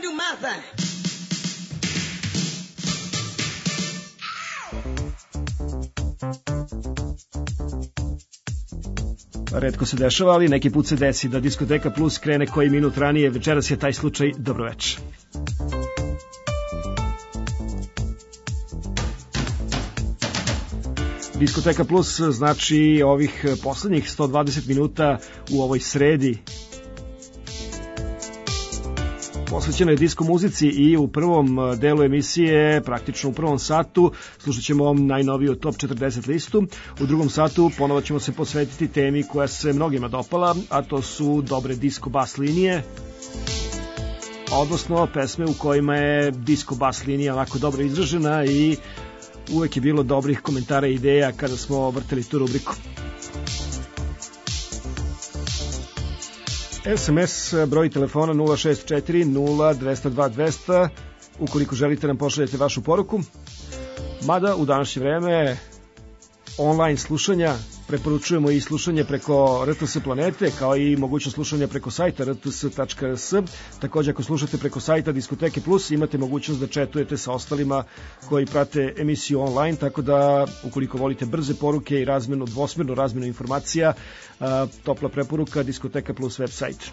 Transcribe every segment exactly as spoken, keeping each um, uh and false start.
do my thing. Retko se dešava, ali neki put se desi da Diskoteka Plus krene koji minut ranije. Večeras je taj slučaj. Dobroveče. Diskoteka Plus znači ovih poslednjih sto dvadeset minuta u ovoj sredi. Posvećeno je disko muzici i u prvom delu emisije, praktično u prvom satu, slušat ćemo ovom najnoviju Top četrdeset listu. U drugom satu ponovo ćemo se posvetiti temi koja se mnogima dopala, a to su dobre disko bas linije, odnosno pesme u kojima je disko bas linija onako dobro izražena i uvek je bilo dobrih komentara i ideja kada smo vrteli tu rubriku. S M S broj telefona nula šest četiri nula dva zero dva dva zero zero ukoliko želite nam pošaljete vašu poruku. Mada u današnje vreme online slušanja preporučujemo i slušanje preko R T S Planete, kao i mogućnost slušanja preko sajta r t s tačka r s. Takođe, ako slušate preko sajta Diskoteke Plus, imate mogućnost da chatujete sa ostalima koji prate emisiju online, tako da ukoliko volite brze poruke i razmenu, dvosmernu razmenu informacija, topla preporuka Diskoteka Plus website.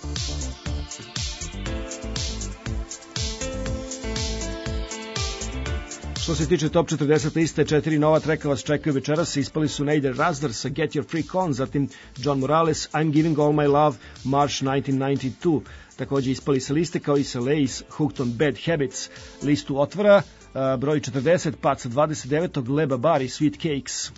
Što se tiče Top četrdeset liste, četiri nova treka vas čekaju večeras. Ispali su Nader Razdar sa Get Your Freak On, zatim John Morales, I'm Giving All My Love, March nineteen ninety-two. Takođe ispali sa liste kao i sa Lace, Hooked on Bad Habits. Listu otvara uh, broj četrdeset, pad sa dvadeset devetog Leba Bar i Sweet Cakes.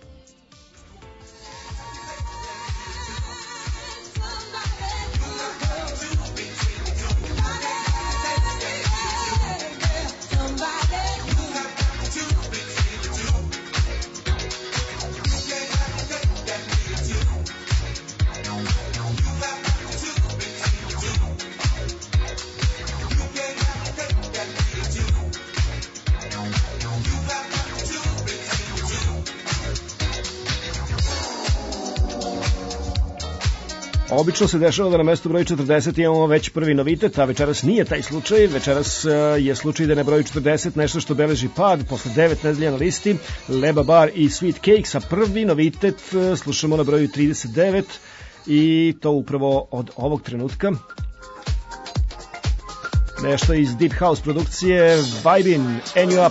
Obično se dešava da na mestu broj četrdeset imamo već prvi novitet, a večeras nije taj slučaj. Večeras je slučaj da je na broju četrdeset nešto što beleži pad posle devet nedelja na listi. Leba Bar i Sweet Cakes, a prvi novitet slušamo na broju trideset devet i to upravo od ovog trenutka. Nešto iz Deep House produkcije, Vibin, And You Up.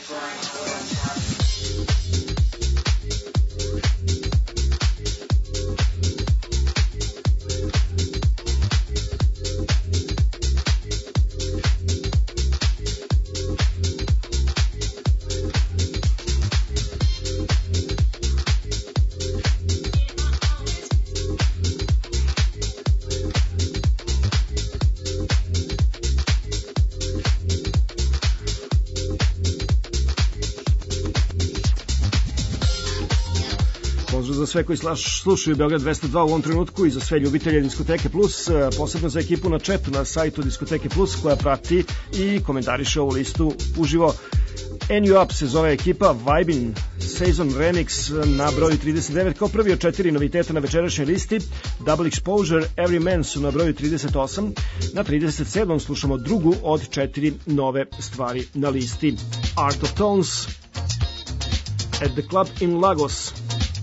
Za sve koji slušaju Beograd dvesta dva u ovom trenutku i za sve ljubitelje Diskoteke Plus, posebno za ekipu na chatu na sajtu Diskoteke Plus koja prati i komentariše ovu listu uživo. N U Up se zove ekipa, Vibin Season Remix na broju trideset devet kao prvi od četiri noviteta na večerašnjoj listi. Double Exposure, Every Man su na broju trideset osam, na trideset sedmom slušamo drugu od četiri nove stvari na listi. Art of Tones, At the Club in Lagos.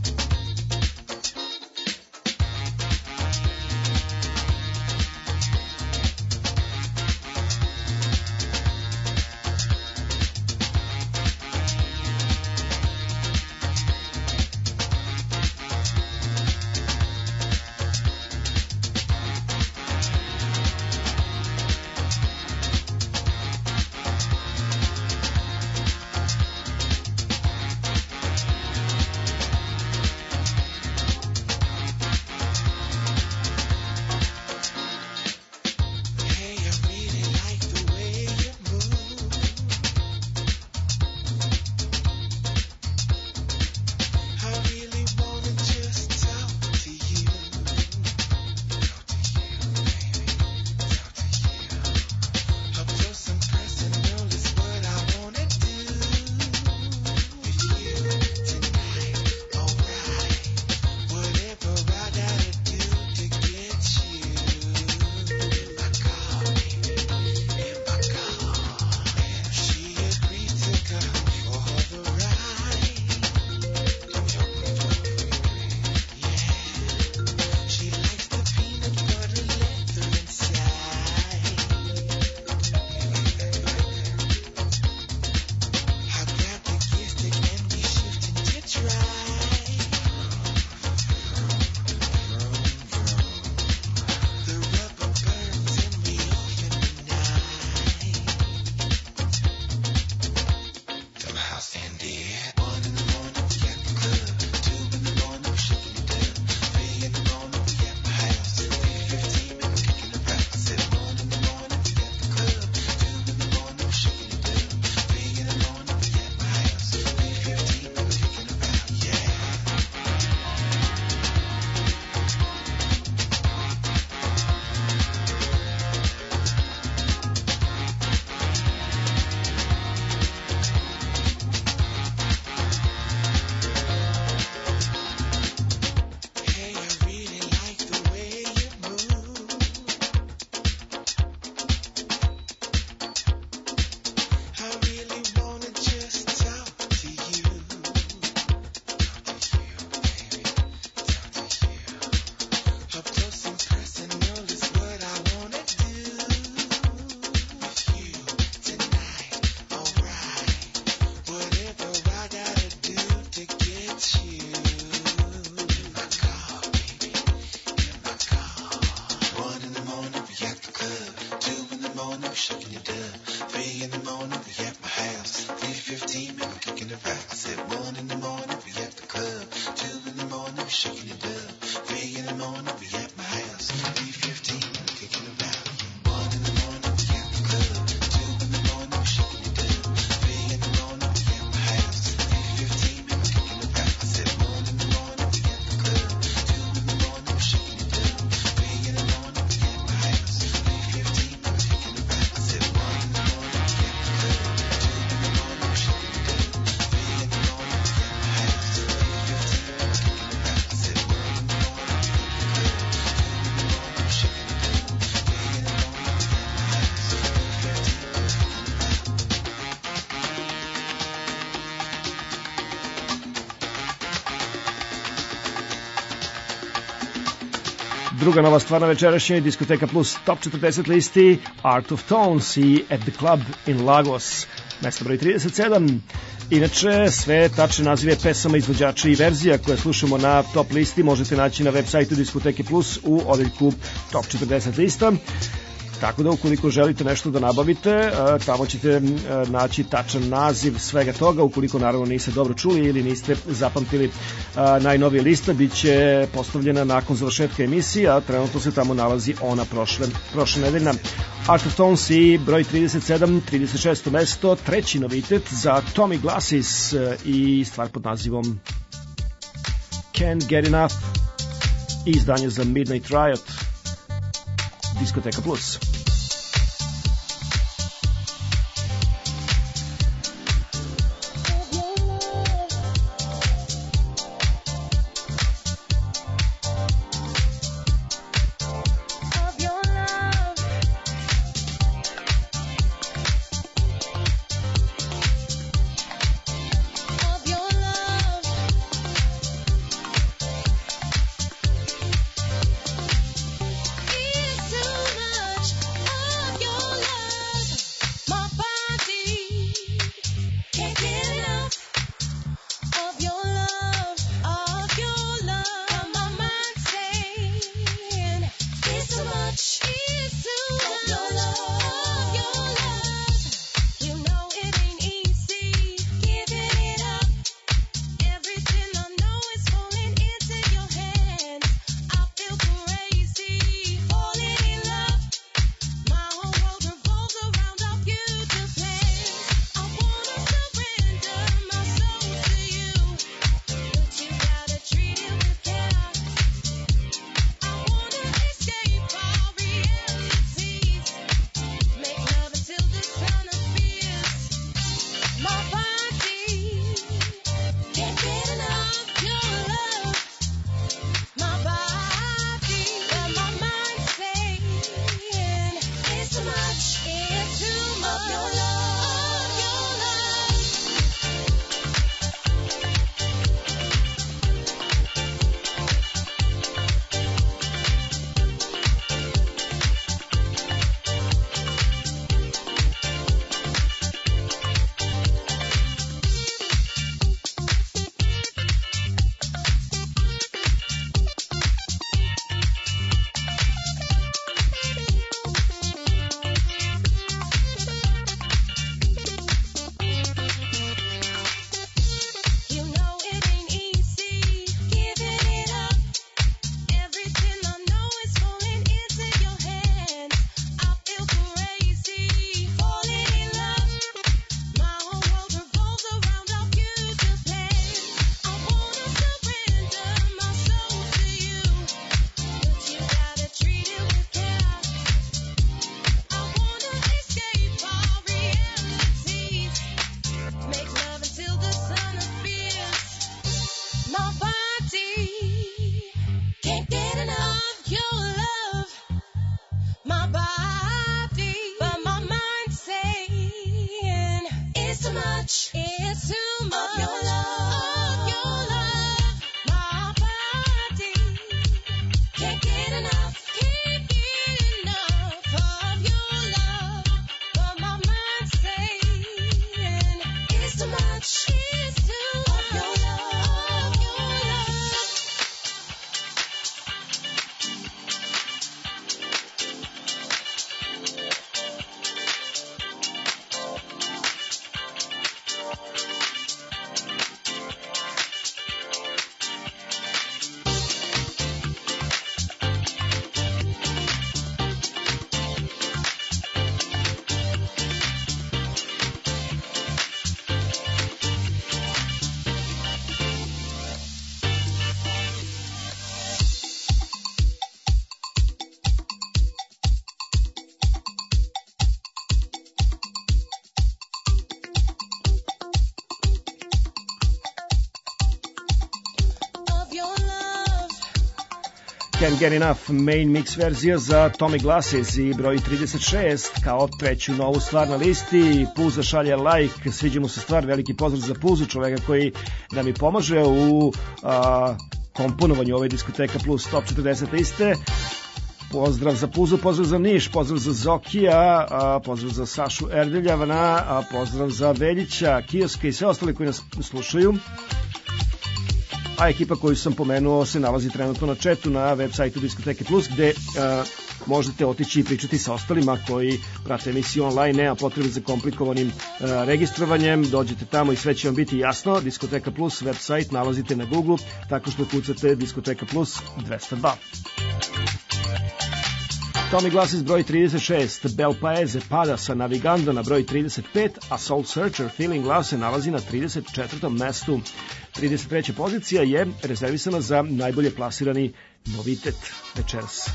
Druga nova stvar na večerašnjoj Diskoteka Plus Top četrdeset listi, Art of Tones i At the Club in Lagos. Mesto broj trideset sedam. Inače, sve tačne nazive pesama, izvođača i verzija koje slušamo na top listi možete naći na web sajtu Diskoteke Plus u odeljku Top četrdeset lista. Tako da ukoliko želite nešto da nabavite, tamo ćete naći tačan naziv svega toga. Ukoliko naravno niste dobro čuli ili niste zapamtili najnovije lista, bit će postavljena nakon završetka emisije, a trenutno se tamo nalazi ona prošle, prošle nedeljna. Art of Tones i broj trideset sedam, trideset šesto mesto, treći novitet za Tommy Glasses i stvar pod nazivom Can't Get Enough i izdanje za Midnight Riot. Diskoteka Plus. Can't Get Enough, main mix verzija za Tommy Glasses i broj trideset šest kao treću novu stvar na listi. Puza šalje like, sviđa mu se stvar, veliki pozdrav za Puzu, čoveka koji nam i pomaže u a, komponovanju ove Diskoteka Plus Top četrdeset liste. Pozdrav za Puzu, pozdrav za Niš, pozdrav za Zokija, a, pozdrav za Sašu Erdeljavana, a pozdrav za Veljića, Kioske i sve ostale koji nas slušaju. A ekipa koju sam pomenuo se nalazi trenutno na chatu na web sajtu Diskoteke Plus, gde a, možete otići i pričati sa ostalima koji prate emisiju online, nema potrebe za komplikovanim a, registrovanjem, dođete tamo i sve će vam biti jasno. Diskoteka Plus web sajt nalazite na Google tako što kucate Diskoteka Plus dvesta dva. Tommy Glasses broj trideset šest, Bel Paese pada sa Navigando na broj trideset pet, a Soul Searcher Feeling Love se nalazi na trideset četvrtom mestu. trideset treća pozicija je rezervisana za najbolje plasirani novitet večeras.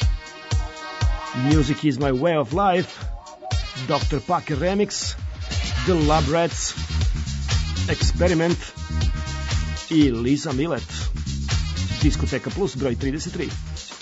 Music is my way of life, doktor Packer Remix, The Lab Rats, Experiment i Lisa Millet. Diskoteka Plus broj trideset tri.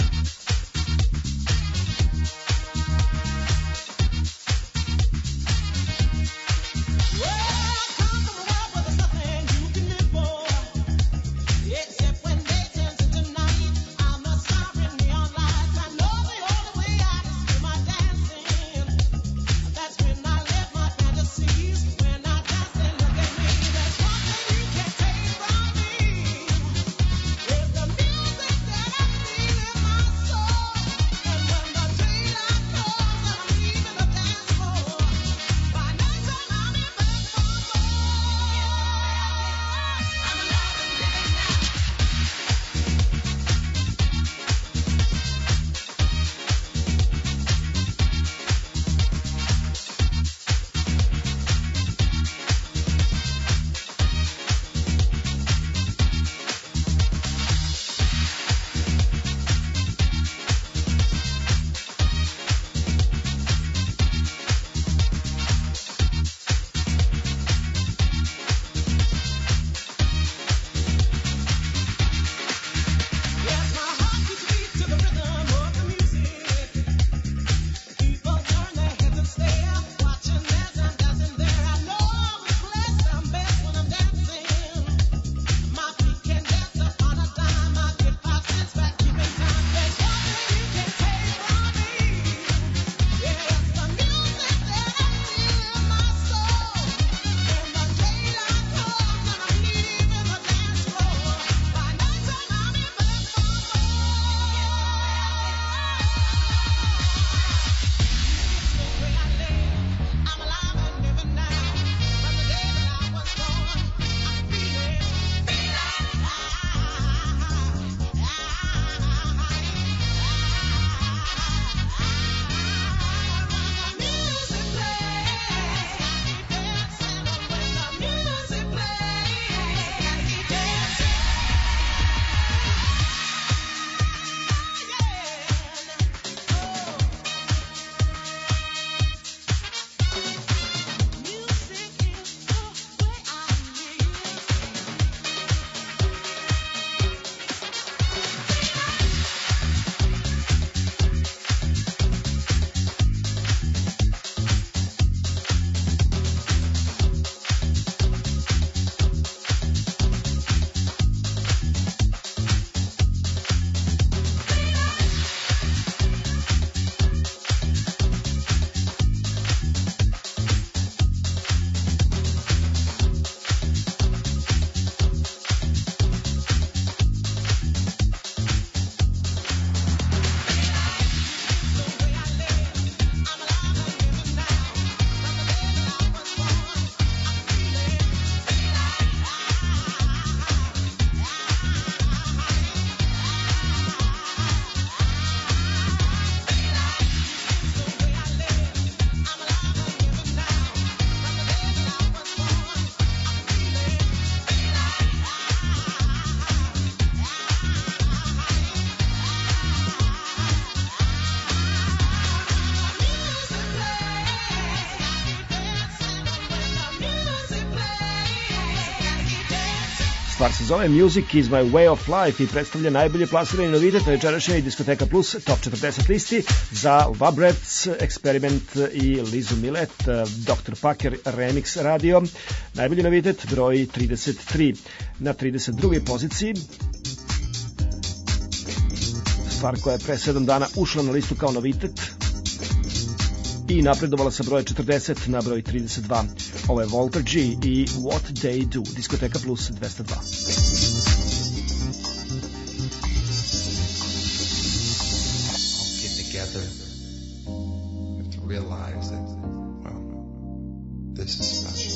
Stvar se zove Music is my way of life i predstavlja najbolje plasirani novitet na večerašnjoj Diskoteka Plus Top četrdeset listi za Vabrets, Experiment i Lizu Millet, doktor Packer Remix radio. Najbolji novitet broj trideset tri. Na trideset drugoj poziciji stvar koja je pre sedam dana ušla na listu kao novitet i napredovala sa broja četrdeset na broj trideset dva. Ovo je Walter G i What They Do, Diskoteka Plus dvesta dva. Realize that, well, this is special.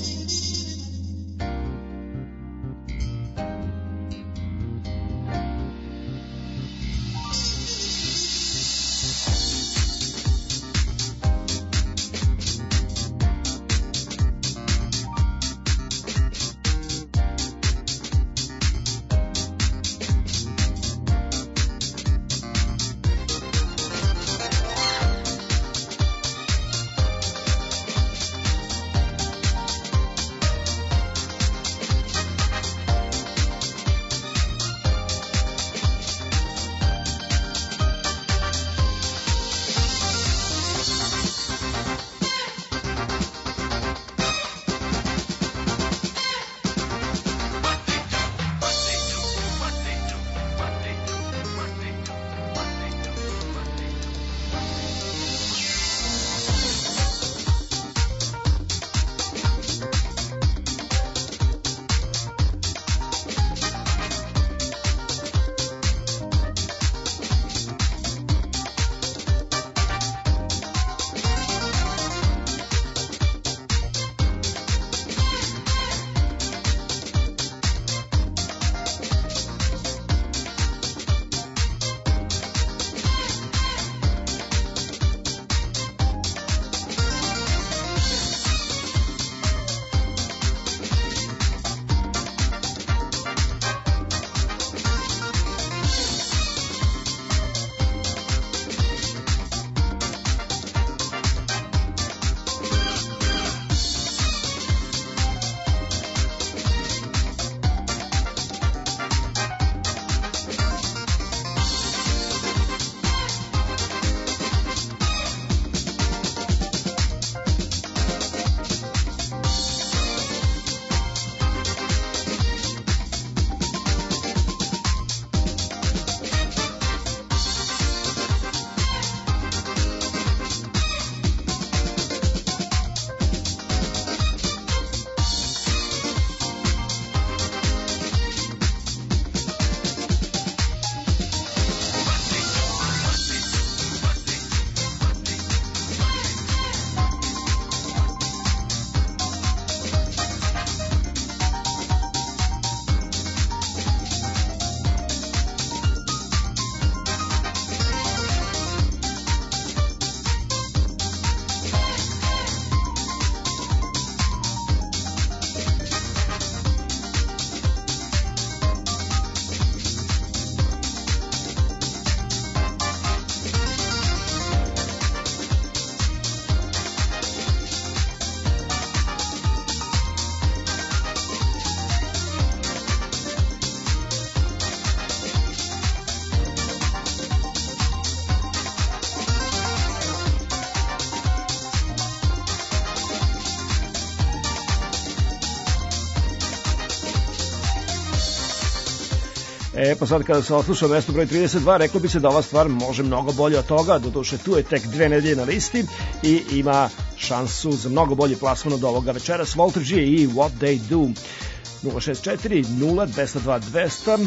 E, pa sad kada se oslušao mesto broj trideset dva, reklo bi se da ova stvar može mnogo bolje od toga, doduše tu je tek dve nedelje na listi i ima šansu za mnogo bolji plasman od ovoga večeras. Walter G i What They Do. nula šest četiri nula dvesta dva dvesta,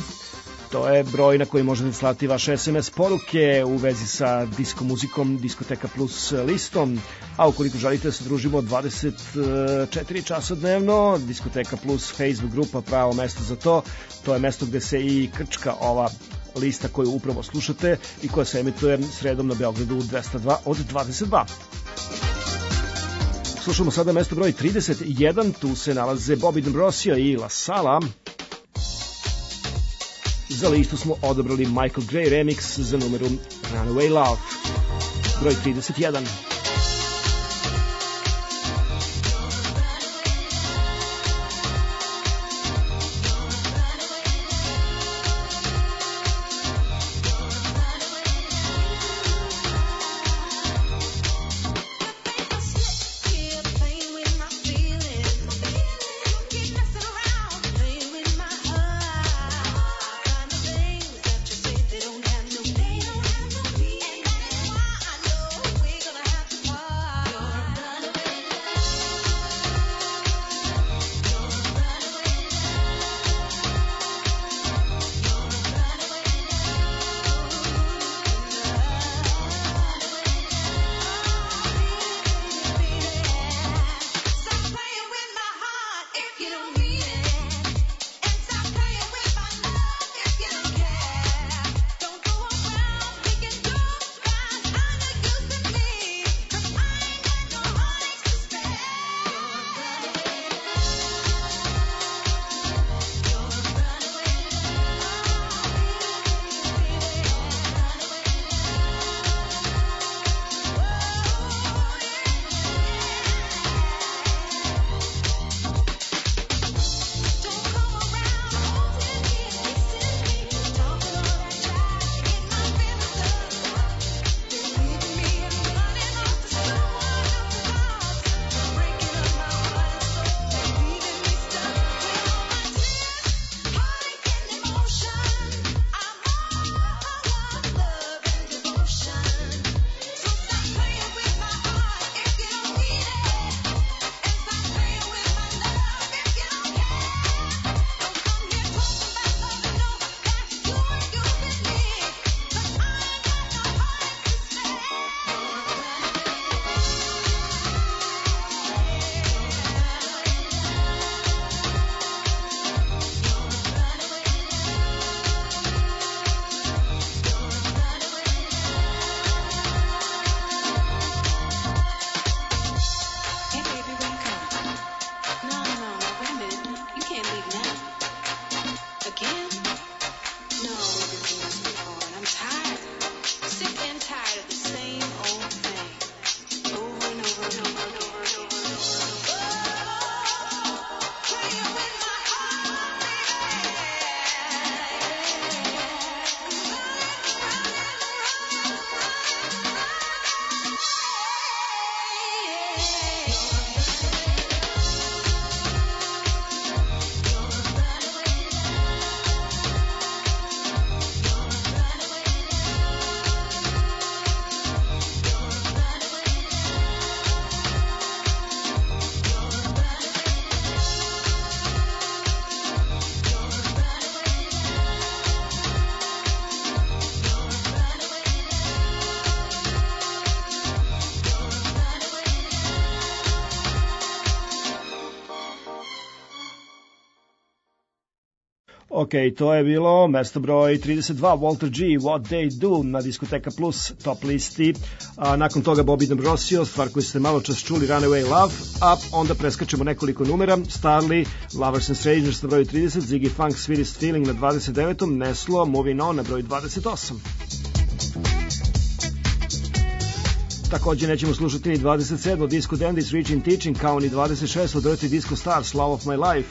to je broj na koji možete slati vaše es em es poruke u vezi sa disko muzikom, Diskoteka Plus listom, a ukoliko želite da se družimo dvadeset četiri časa dnevno, Diskoteka Plus Facebook grupa pravo mesto za to, to je mesto gde se i krčka ova lista koju upravo slušate i koja se emituje sredom na Beogradu dvesta dva od dvadeset dva. Slušamo sada mesto broj trideset jedan, tu se nalaze Bobby D'Ambrosio i La Sala. Za listu smo odabrali Michael Gray remix za numeru Runaway Love, broj trideset jedan. Don't Ok, to je bilo mesto broj trideset dva, Walter G, What They Do na Diskoteka Plus top listi. A, nakon toga Bobby D'Ambrosio, stvar koju ste malo čas čuli, Runaway Love, a onda preskačemo nekoliko numera. Starley, Lovers and Strangers na broju trideset, Ziggy Funk, Sweetest Feeling na dvadeset devetom, Neslo, Moving On na broju dvadeset osam. Takođe nećemo slušati ni dvadeset sedmo Disco Dandies, Reaching Teaching, kao ni dvadeset šesto Dirty Disco Stars, Love of My Life.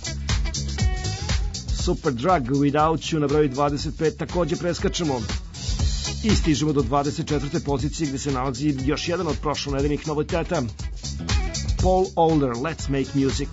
Super Drug, Without You na broju dvadeset pet takođe preskačemo. I stižemo do dvadeset četvrte pozicije gde se nalazi još jedan od prošlonedeljnih noviteta. Paul Older, Let's Make Music.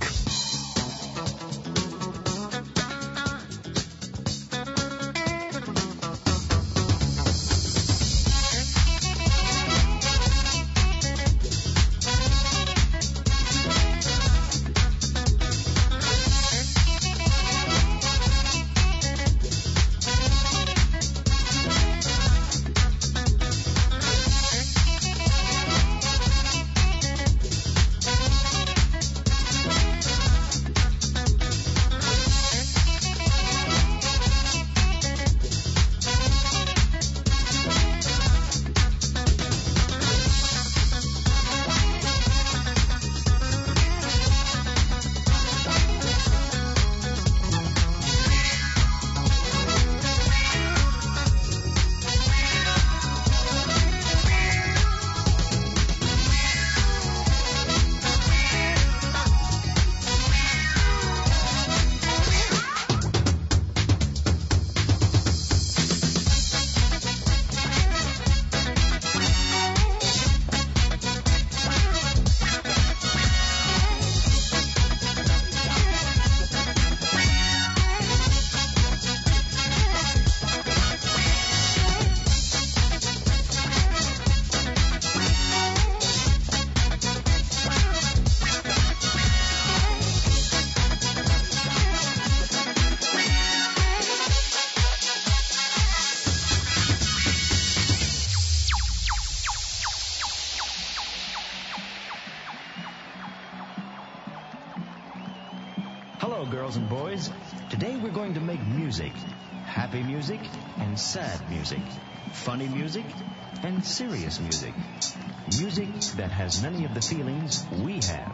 Girls and boys, today we're going to make music. Happy music and sad music. Funny music and serious music. Music that has many of the feelings we have.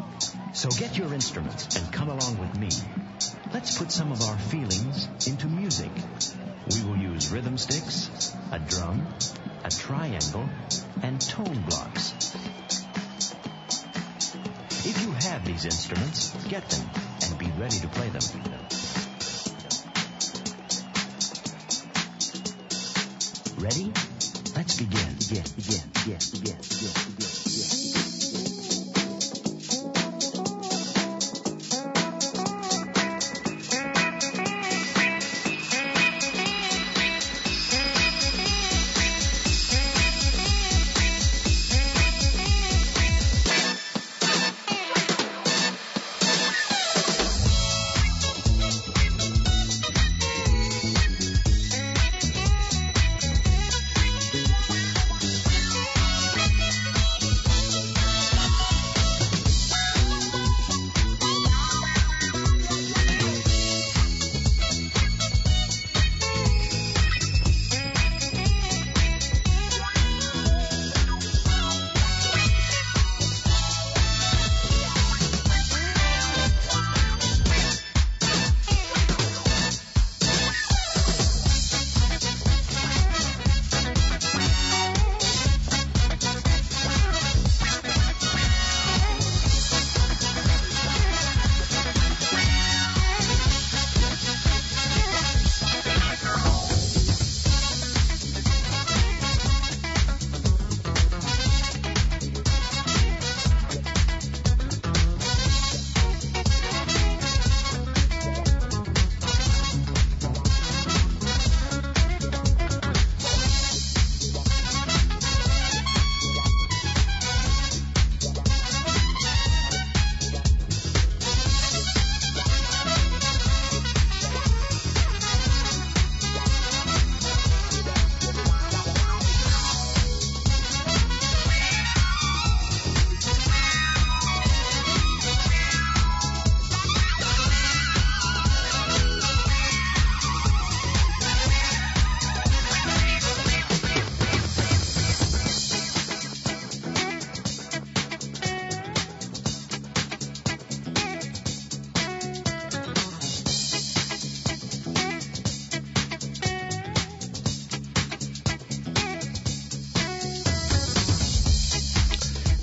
So get your instruments and come along with me. Let's put some of our feelings into music. We will use rhythm sticks, a drum, a triangle, and tone blocks. If you have these instruments, get them and be ready to play them. Ready? Let's begin. Begin, begin, begin, begin, begin, begin, begin.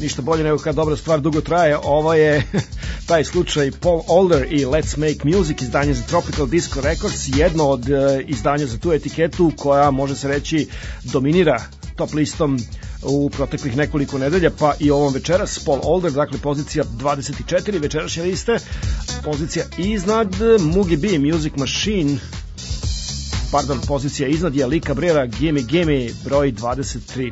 ništa bolje nego kad dobra stvar dugo traje. Ovo je taj slučaj Paul Alder i Let's Make Music, izdanje za Tropical Disco Records, jedno od uh, izdanja za tu etiketu koja, može se reći, dominira top listom u proteklih nekoliko nedelja, pa i ovom večeras. Paul Alder, dakle pozicija dvadeset četiri večerašnje liste, pozicija iznad Mugi B, Music Machine, pardon, pozicija iznad je Lee Cabrera, Gimme Gimme, broj dvadeset tri.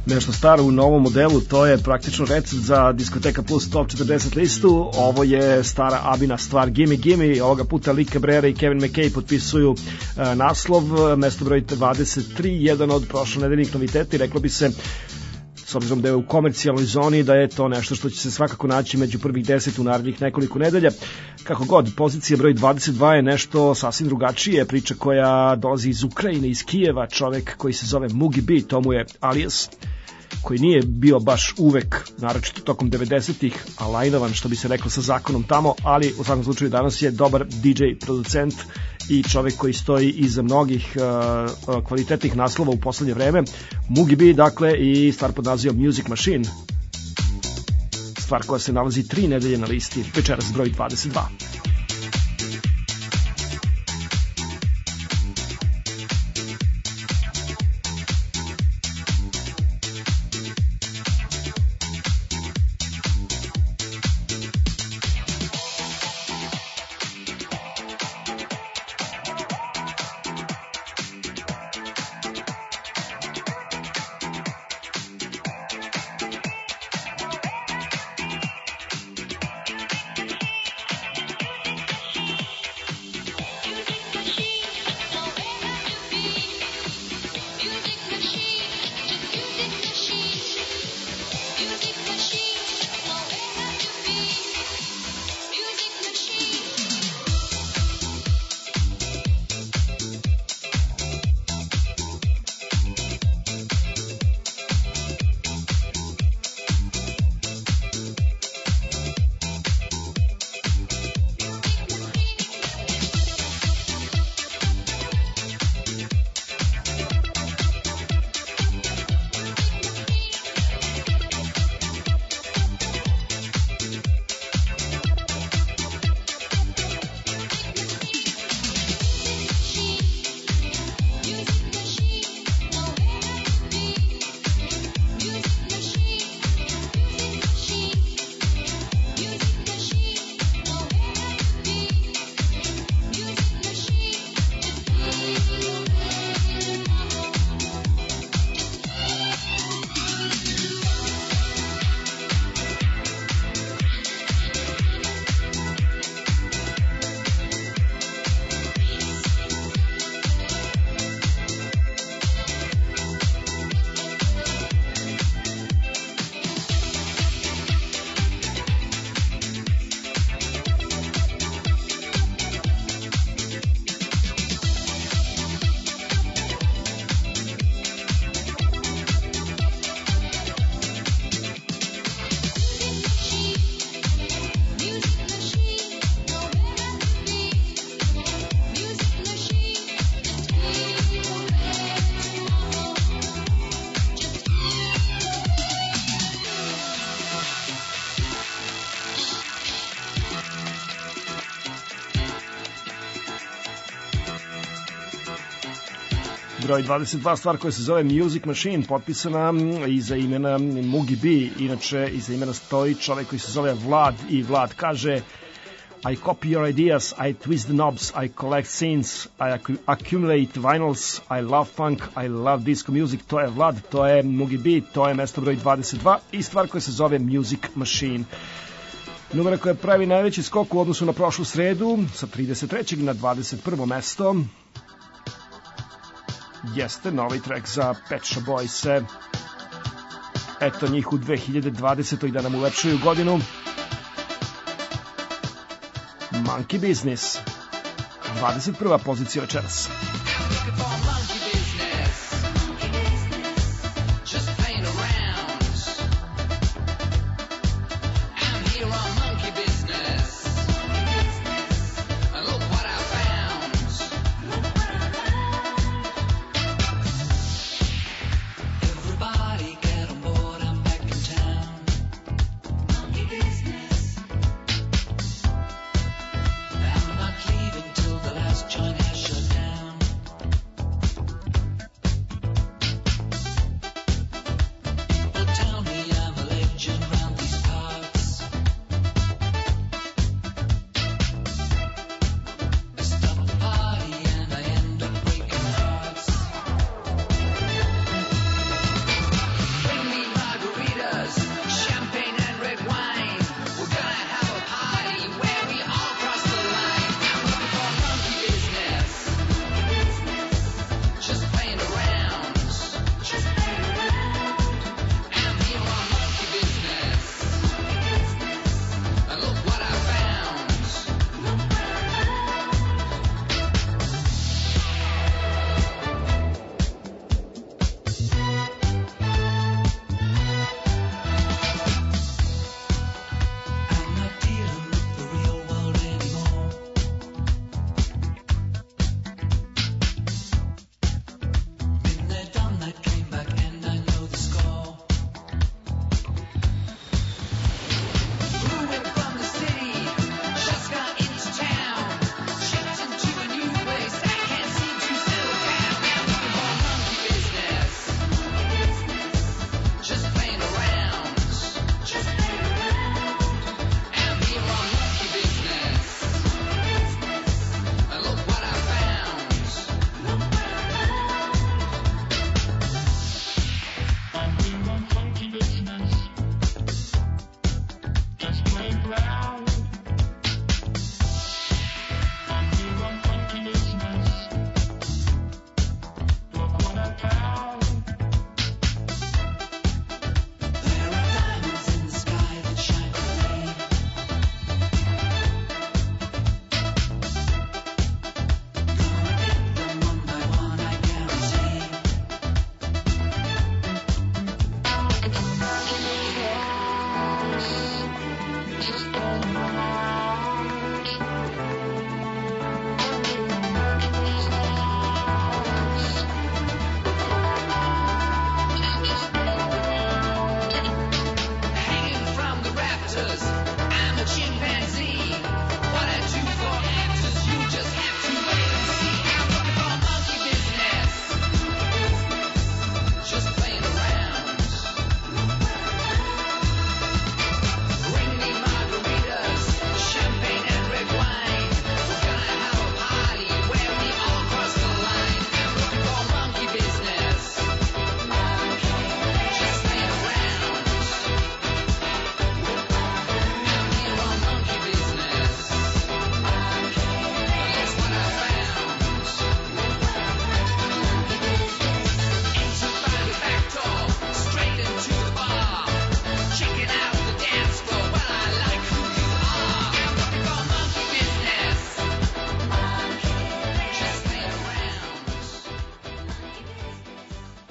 nešto staro u novom modelu, to je praktično recept za Diskoteka Plus Top četrdeset listu. Ovo je stara Abina stvar Gimme Gimme, ovoga puta Lee Cabrera i Kevin McKay potpisuju e, naslov, mesto broj dvadeset tri, jedan od prošlonedeljnih noviteta i reklo bi se, s obzirom da je u komercijalnoj zoni, da je to nešto što će se svakako naći među prvih deset u narednih nekoliko nedelja. Kako god, pozicija broj dvadeset dva je nešto sasvim drugačije, priča koja dolazi iz Ukrajine, iz Kijeva, čovek koji se zove Mugi B, to mu je alias, koji nije bio baš uvek, naročito tokom devedesetih, alajnovan, što bi se reklo, sa zakonom tamo, ali u svakom slučaju danas je dobar D J, producent i čovek koji stoji iza mnogih uh, kvalitetnih naslova u poslednje vreme. Mugi B, dakle, i stvar pod nazivom Music Machine. Stvar koja se nalazi tri nedelje na listi, večeras broj dvadeset dva. Broj dvadeset dva, stvar koja se zove Music Machine, potpisana iza imena Mugi B, inače iza imena stoji čovek koji se zove Vlad i Vlad kaže I copy your ideas, I twist the knobs, I collect scenes, I accumulate vinyls, I love funk, I love disco music. To je Vlad, to je Mugi B, to je mesto broj dvadeset dva i stvar koja se zove Music Machine. Numera koja pravi najveći skok u odnosu na prošlu sredu, sa trideset trećeg na dvadeset prvo mesto, jeste novi track za Pet Shop Boys. Eto njih u dve hiljade dvadesetoj da nam ulepšaju godinu. Monkey Business, dvadeset prva pozicija večeras. China shut down.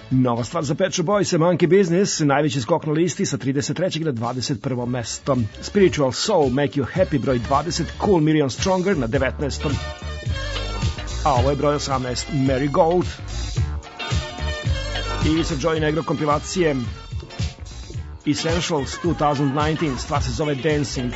Nova stvar za Pet Shop Boys, Monkey Business, najveći skok na listi sa trideset trećeg na dvadeset prvo mesto. Spiritual Soul, Make You Happy, broj dvadeset, Cool Million Stronger na devetnaestom. A ovo je broj osamnaest, Mary Gold. I sa Joey Negro kompilacije Essentials dvanaest devetnaest, stvar se zove Dancing.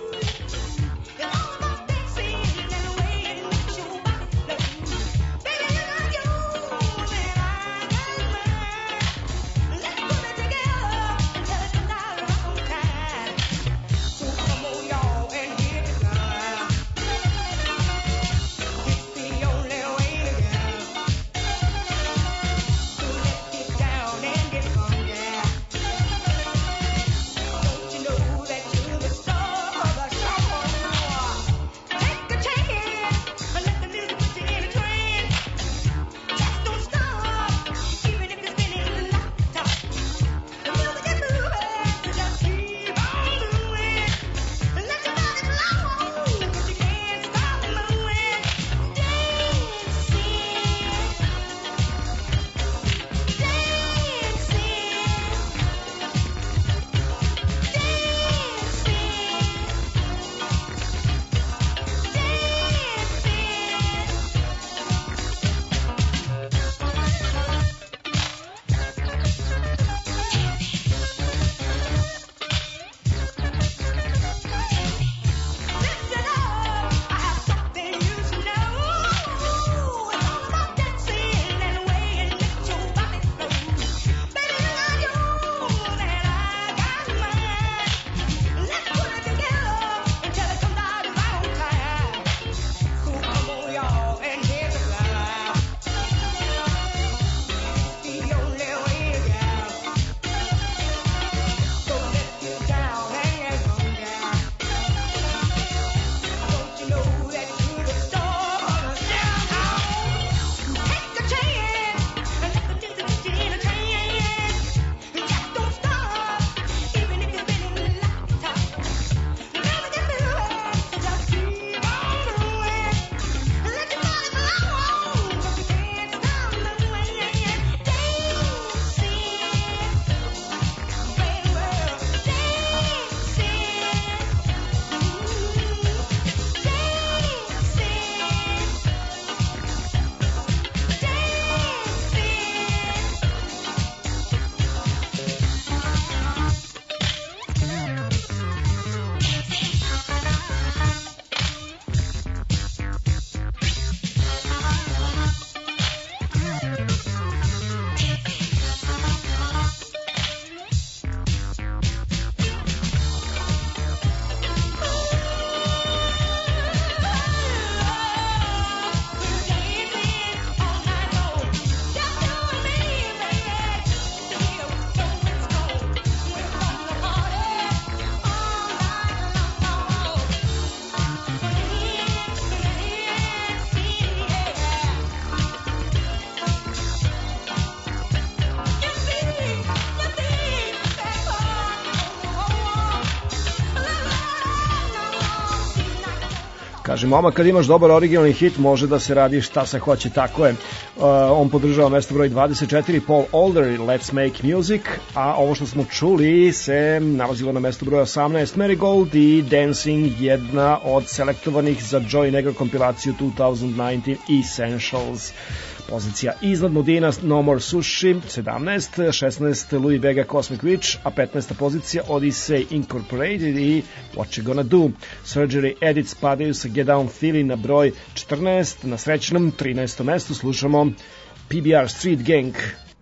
Kaže, momak, kad imaš dobar originalni hit, može da se radi šta se hoće, tako je. Uh, on podržava mesto broj dvadeset četiri, Paul Alder, Let's Make Music, a ovo što smo čuli se nalazilo na mestu broj osamnaest, Mary Gold i Dancing, jedna od selektovanih za Joey Negro kompilaciju dvanaest devetnaest Essentials. Pozicija iznad Modina, No More Sushi, sedamnaest, šesnaest Louis Vega Cosmic Witch, a petnaesta pozicija Odyssey Incorporated i What You Gonna Do. Surgery Edits padaju sa Get Down Feeling na broj četrnaest, na srećnom trinaestom mestu slušamo P B R Street Gang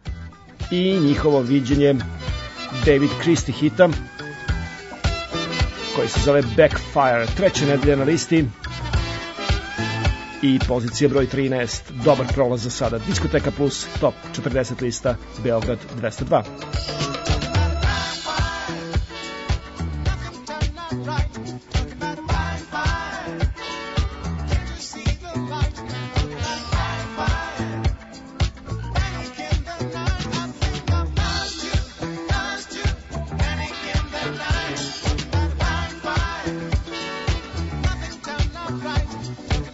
i njihovo viđenje David Christie hita koji se zove Backfire, treća nedelja na listi i pozicija broj trinaest, dobar prolaz za sada. Diskoteka Plus, top četrdeset lista, Beograd dvesta dva.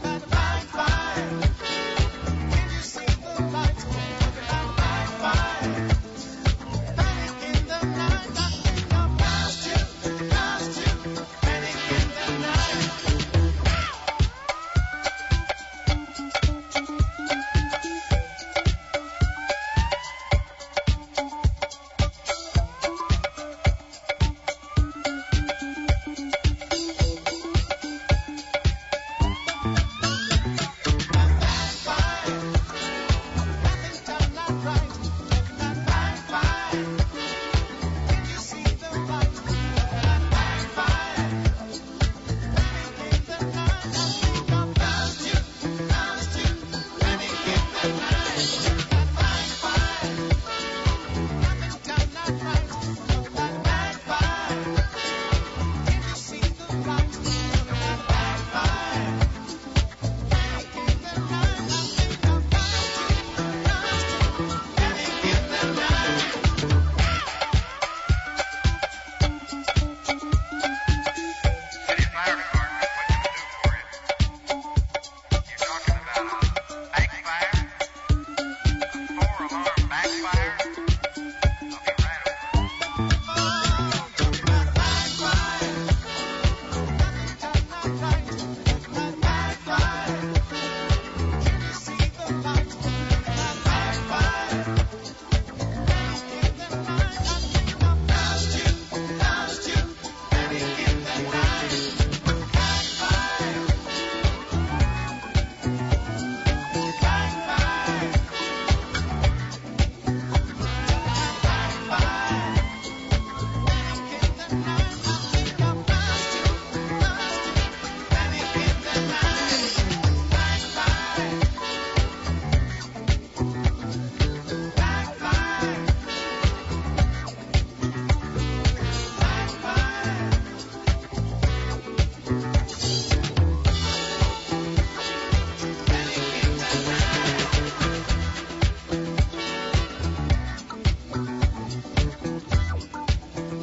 Fire.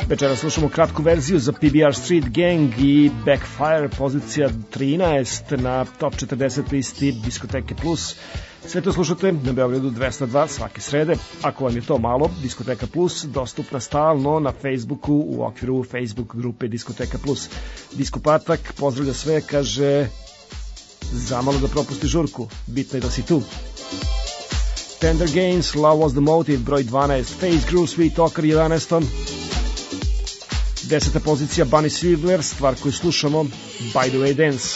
Večera slušamo kratku verziju za P B R Street Gang i Backfire, pozicija trinaest na top četrdeset listi Diskoteke Plus. Sve to slušate na Beogradu dvesta dva svake srede. Ako vam je to malo, Diskoteka Plus dostupna stalno na Facebooku u okviru Facebook grupe Diskoteka Plus. Disko Patak pozdravlja sve, kaže zamalo da propusti žurku, bitno je da si tu. Tender Gains, Love Was The Motive, broj dvanaest, Face Grew, Sweet Talker, jedanaest. Deseta pozicija Bunny Sigler, stvar koju slušamo, By The Way Dance.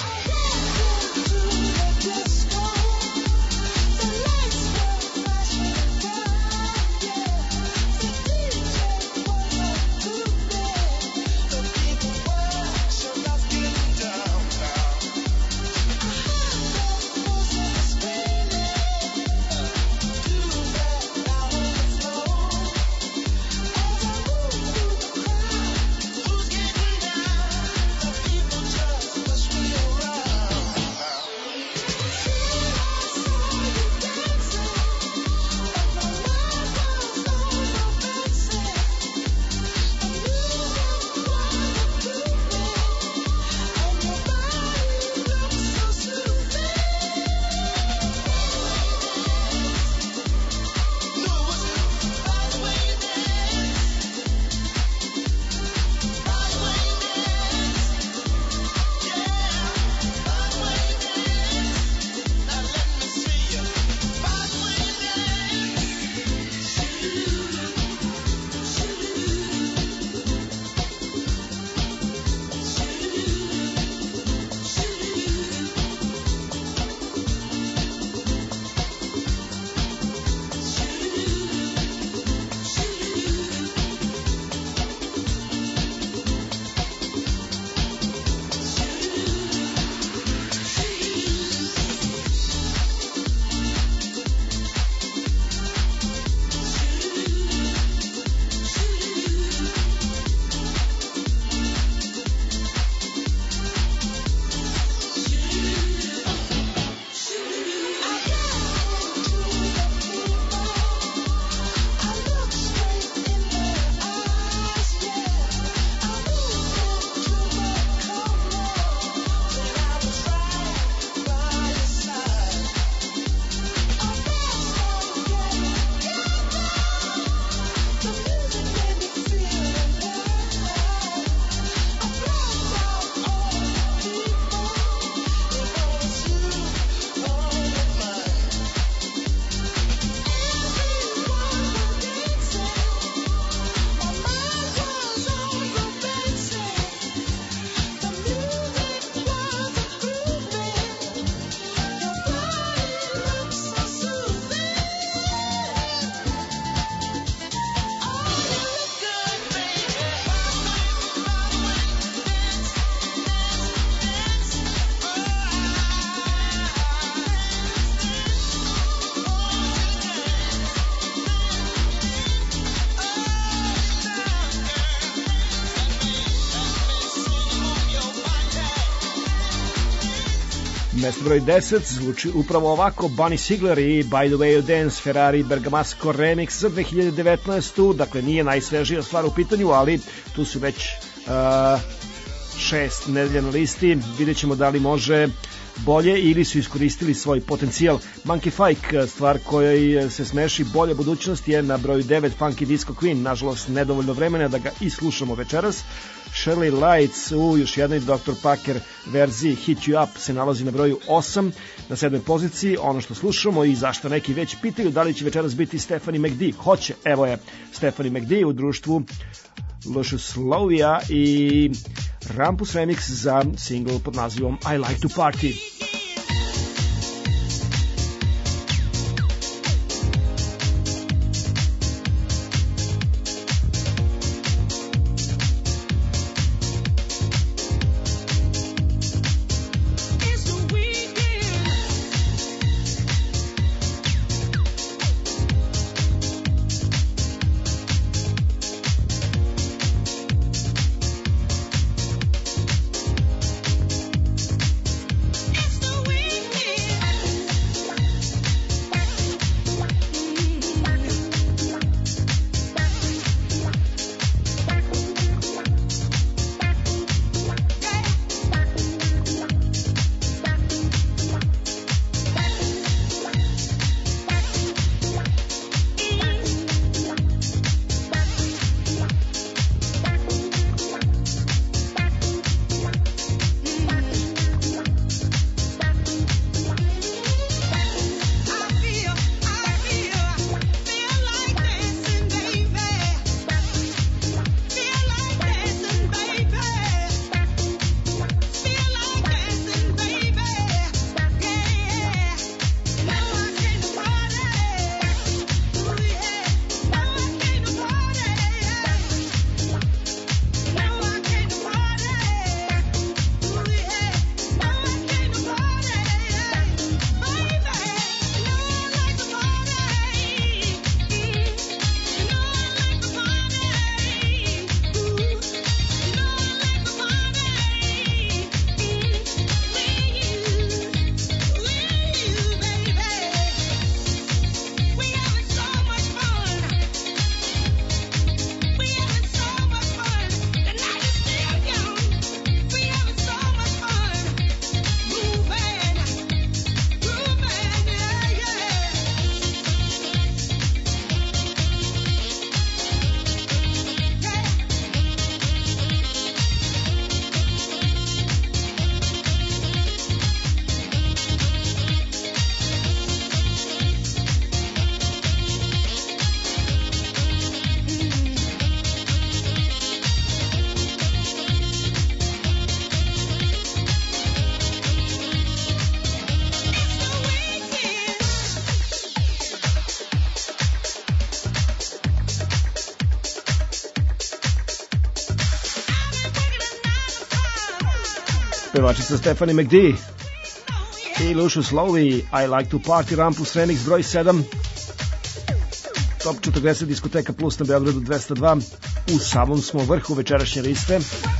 Mesto broj deset zvuči upravo ovako, Bunny Sigler i By The Way You Dance, Ferrari Bergamasco remix za dve hiljade devetnaestu. Dakle, nije najsvežija stvar u pitanju, ali tu su već uh, šest nedelja na listi. Vidjet ćemo da li može bolje ili su iskoristili svoj potencijal. Monkey Fike, stvar kojoj se smeši bolja budućnost, je na broju devet, Funky Disco Queen. Nažalost, nedovoljno vremena da ga islušamo večeras. Shirley Lights u još jednoj doktor Packer verziji Hit You Up se nalazi na broju osam, na sedmoj poziciji. Ono što slušamo i zašto neki već pitaju da li će večeras biti Stephanie McD. Hoće, evo je Stephanie McD u društvu Lucius Lovia i Rampus remix za single pod nazivom I Like To Party. It's Pevačica Stephanie McDee i Lucius Lowry, I Like to Party, Rampus Remix broj sedam. Top četrdeset diskoteka plus na Beogradu dvesta dva. U samom smo vrhu večerašnje liste.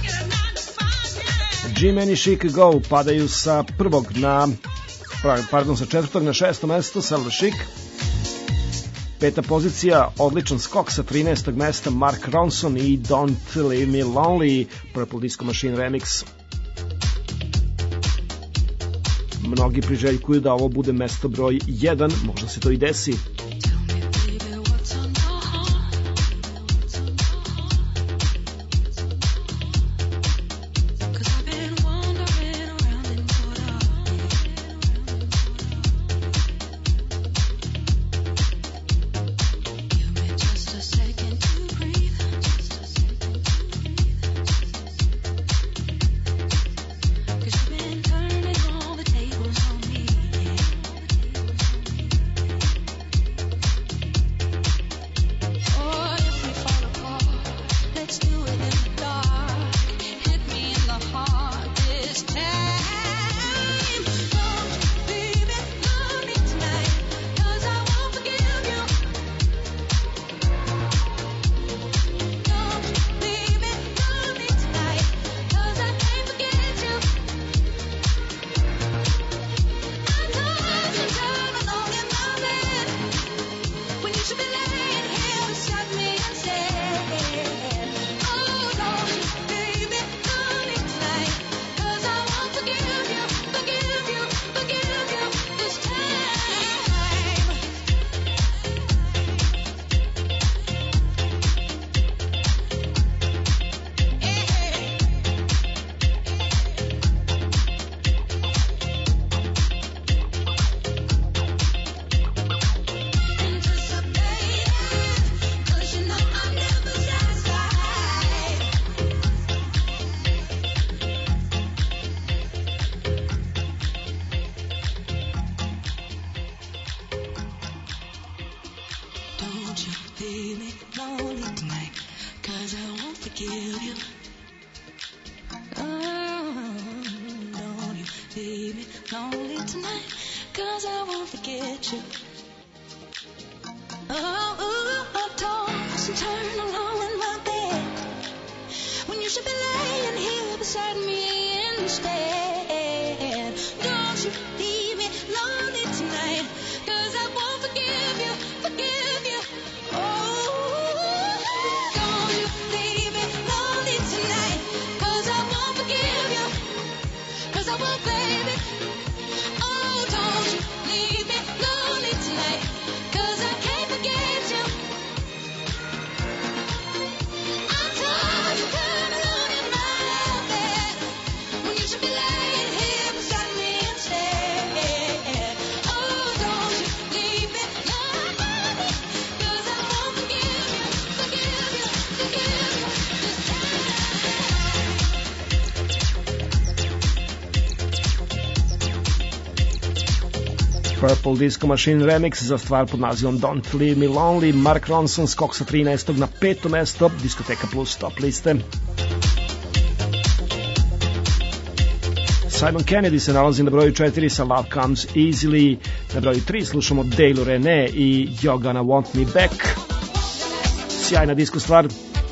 G-Man i Chic Go padaju sa prvog na pardon, sa četvrtog na šesto mesto. Selva Chic. Peta pozicija, odličan skok sa trinaestog mesta, Mark Ronson i Don't Leave Me Lonely, Purple Disco Machine Remix. Mnogi priželjkuju da ovo bude mesto broj jedan, možda se to i desi. Purple Disco Machine Remix za stvar pod nazivom Don't Leave Me Lonely, Mark Ronson, skok sa trinaestog na peto mesto, diskoteka plus top liste. Simon Kennedy se nalazi na broju četiri sa Love Comes Easily, na broju tri slušamo Dale Rene i You're Gonna Want Me Back. Sjajna disko stvar.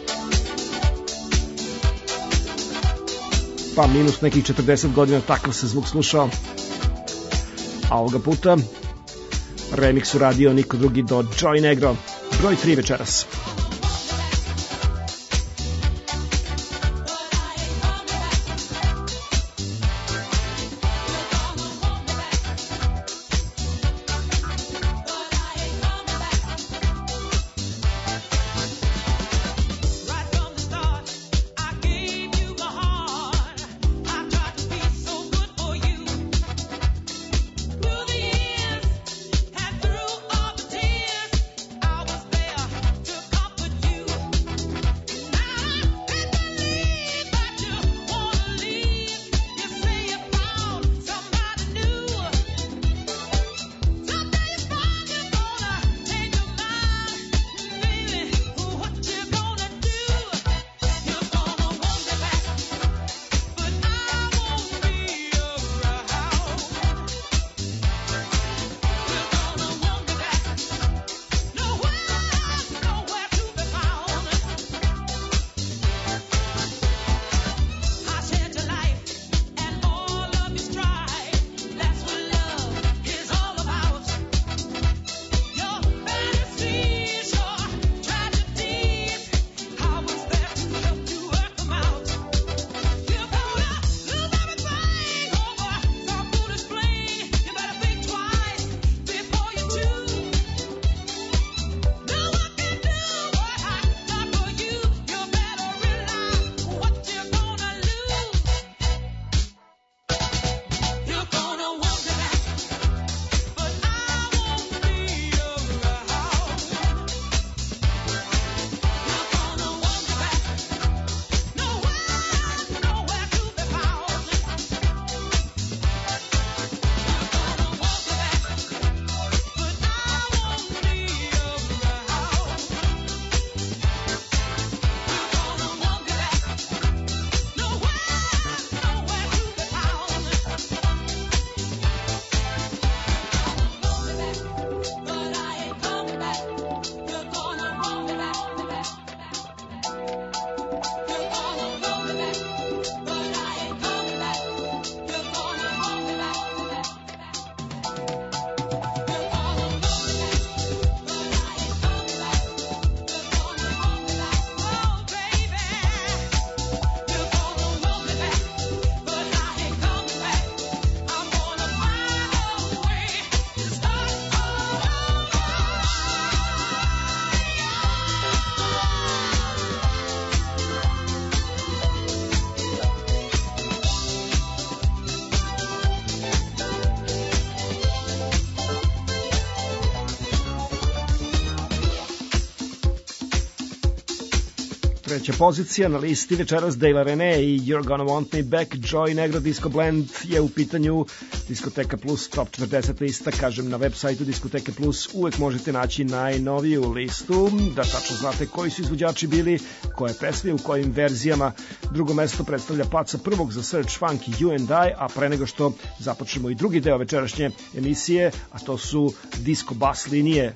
Pa minus nekih četrdeset godina takav se zvuk slušao. A ovoga puta remix uradio niko drugi do Joy Negro, broj tri večeras. Took Treća pozicija na listi večeras Dale Rene i You're Gonna Want Me Back. Joy Negro Disco Blend je u pitanju. Diskoteka Plus Top četrdeset lista, kažem, na web sajtu Diskoteke Plus uvek možete naći najnoviju listu, da tačno znate koji su izvođači bili, koje pesme, u kojim verzijama. Drugo mesto predstavlja pad sa prvog za Search Funk You and I, a pre nego što započnemo i drugi deo večerašnje emisije, a to su disco bas linije.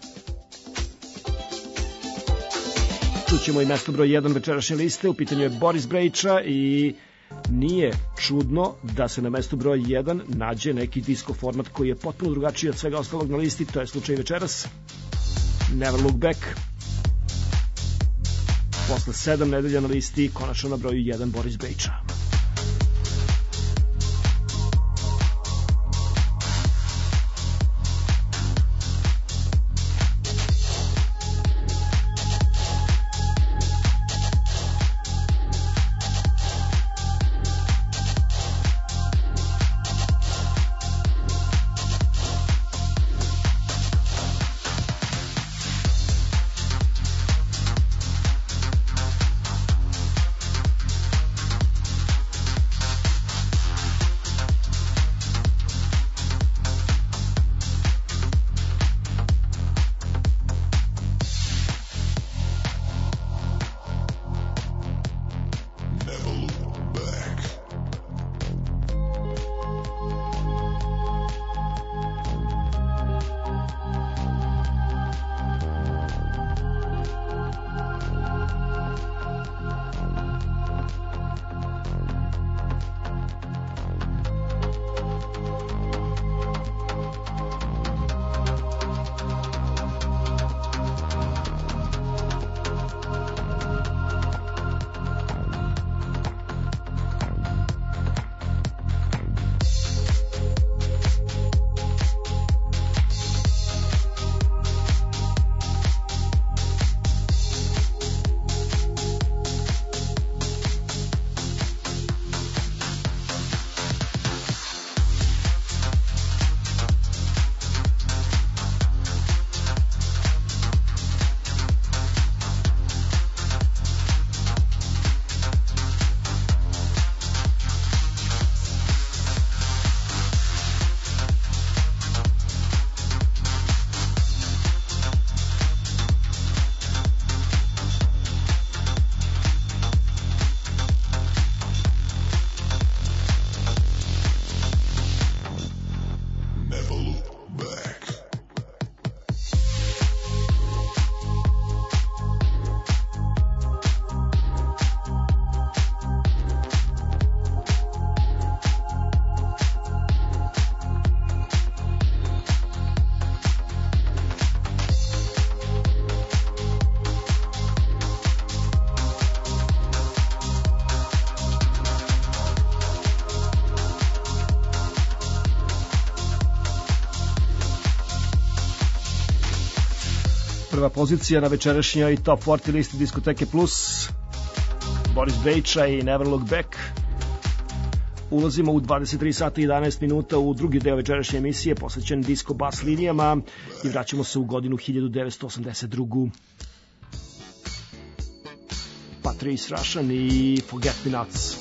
Čućemo i mesto broj jedan večerašnje liste, u pitanju je Boris Brejča i nije čudno da se na mestu broj jedan nađe neki disco format koji je potpuno drugačiji od svega ostalog na listi, to je slučaj večeras. Never Look Back. Posle sedam nedelja na listi, konačno na broju jedan Boris Brejča. Prva pozicija na večerašnjoj Top četrdeset listi Diskoteke Plus, Boris Brejča i Never Look Back. Ulazimo u dvadeset tri sata i jedanaest minuta u drugi deo večerašnje emisije posvećen disco bas linijama i vraćamo se u godinu hiljadu devetsto osamdeset drugu. Patrice Rushen i Forget Me Nots.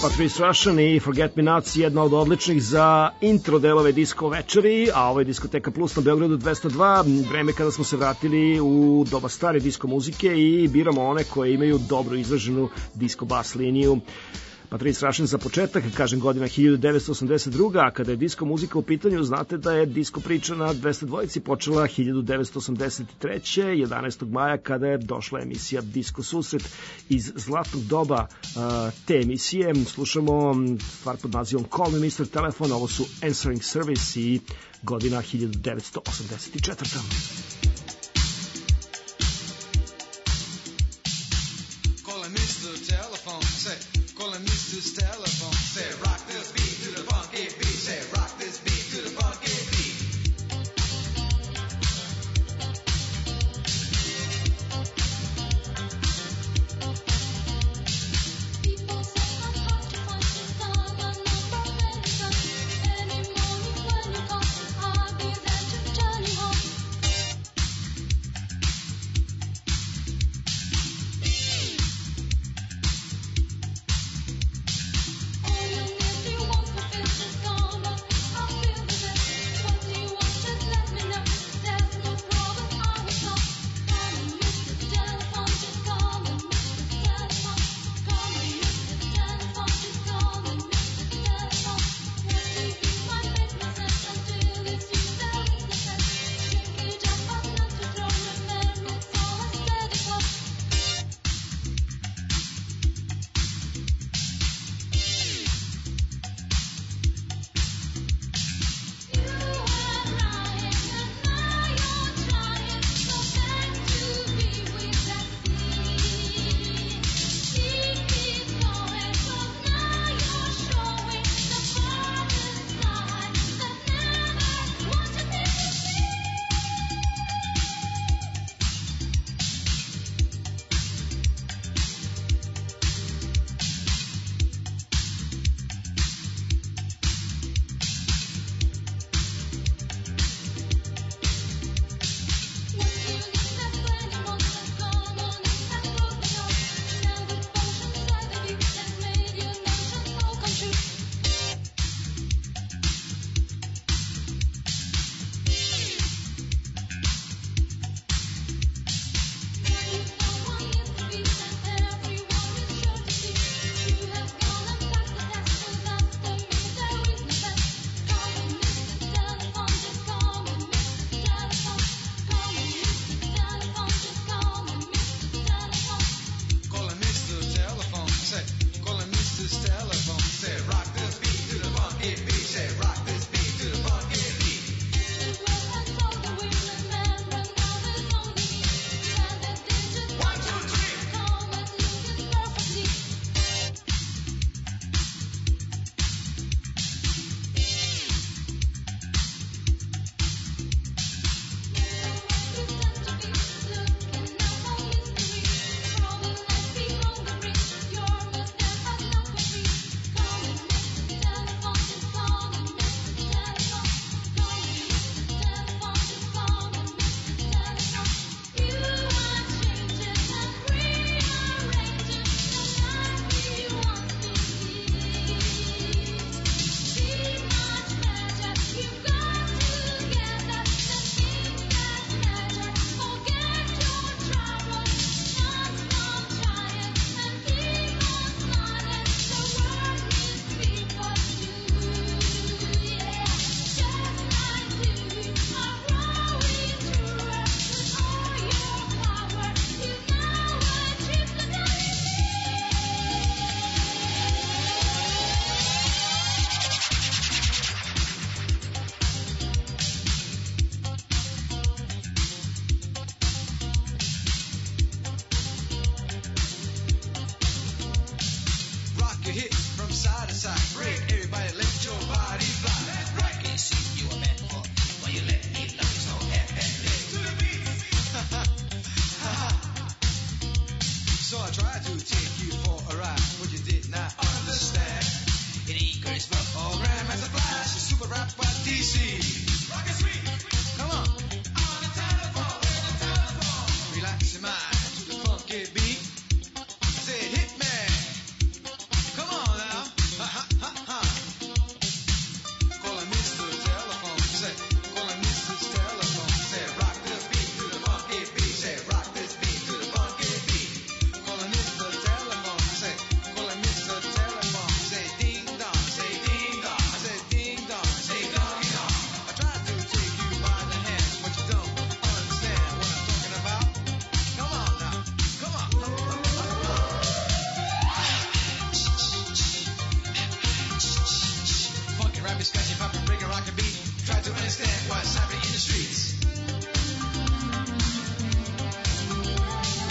Patrice Rushen i Forget Me Nots, jedna od odličnih za intro delove disco večeri, a ovo je Diskoteka Plus na Beogradu dvesta dva, vreme kada smo se vratili u doba stare disco muzike i biramo one koje imaju dobro izraženu disco bas liniju. Patrice Rushen za početak, kažem godina hiljadu devetsto osamdeset druga, a kada je disco muzika u pitanju, znate da je disco priča na dvesta dvojici počela hiljadu devetsto osamdeset treće. jedanaestog maja kada je došla emisija Disco Susret. Iz zlatnog doba uh, te emisije slušamo stvar pod nazivom Call Me mister Telephone, ovo su Answering Service i godina hiljadu devetsto osamdeset četvrta. Calling mister Telephone, say, calling mister's telephone, say, rock this beat to the funky beat, say, rock this beat to the funky beat. People say I'm hard to find, dial my number anytime. Any morning when you call, I'll be there to turn you on.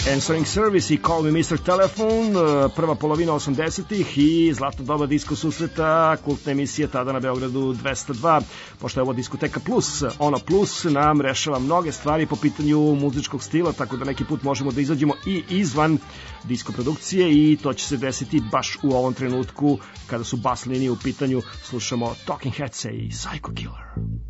Answering Service i Call Me mister Telephone, prva polovina osamdesetih i zlatno doba disko susreta, kultna emisija tada na Beogradu dvesta dva. Pošto je ovo diskoteka plus, ono plus nam rešava mnoge stvari po pitanju muzičkog stila, tako da neki put možemo da izađemo i izvan disko produkcije i to će se desiti baš u ovom trenutku kada su bas linije u pitanju. Slušamo Talking Headse i Psycho Killer.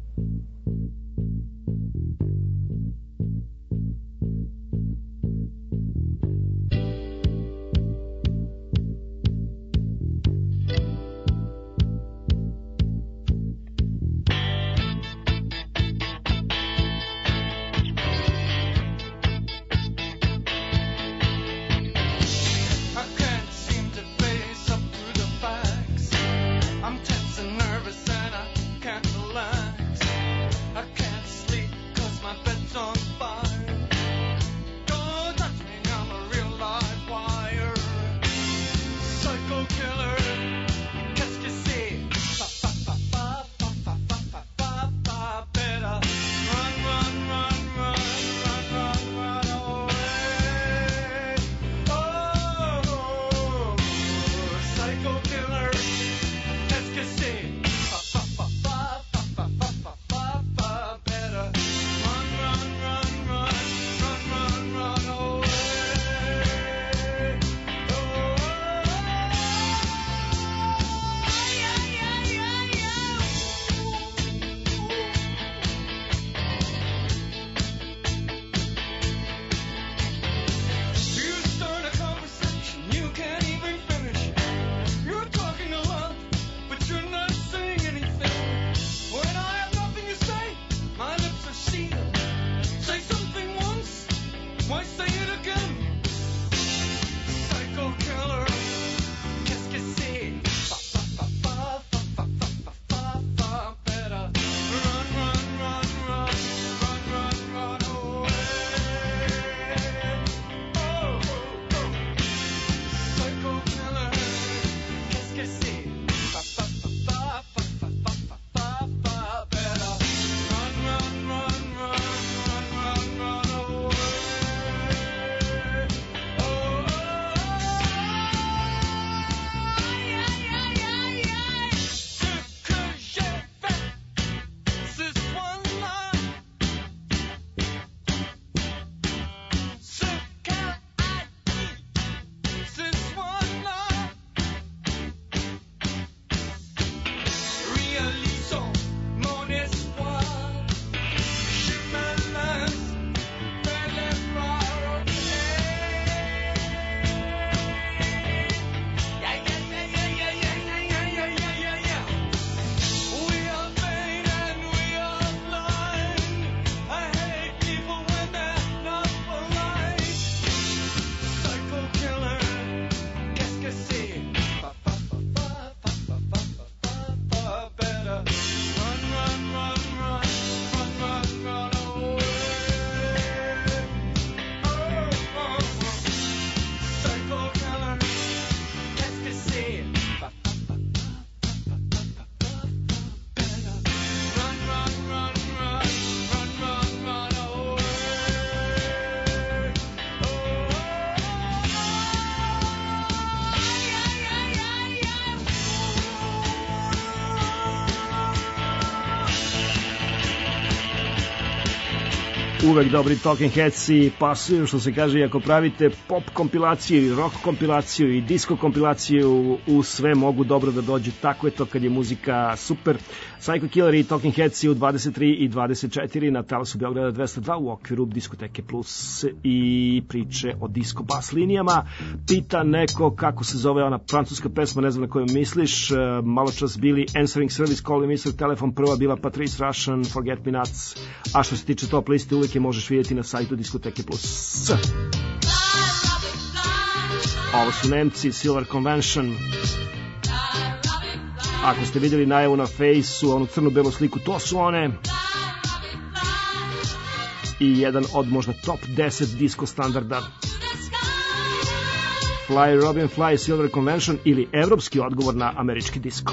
Uvek dobri Talking Headsi pasuju, što se kaže, ako pravite pop kompilaciju i rock kompilaciju i disco kompilaciju, u sve mogu dobro da dođe. Tako je to kad je muzika super. Psycho Killer i Talking Headsi u dvadeset tri i dvadeset četiri na talasu Beograda dvesta dva u okviru diskoteke plus i priče o disco bas linijama. Pita neko kako se zove ona francuska pesma, ne znam na koju misliš. Malo čas bili Answering Service, Call Me mister Telephone, prva bila Patrice Rushen, Forget Me Nots. A što se tiče top liste, uvijek je možeš vidjeti na sajtu diskoteke plus. Ovo su Nemci, Silver Convention. Ako ste vidjeli najavu na Fejsu, onu crno-belu sliku, to su one. I jedan od možda top deset disco standarda. Fly Robin Fly, Silver Convention ili evropski odgovor na američki disco.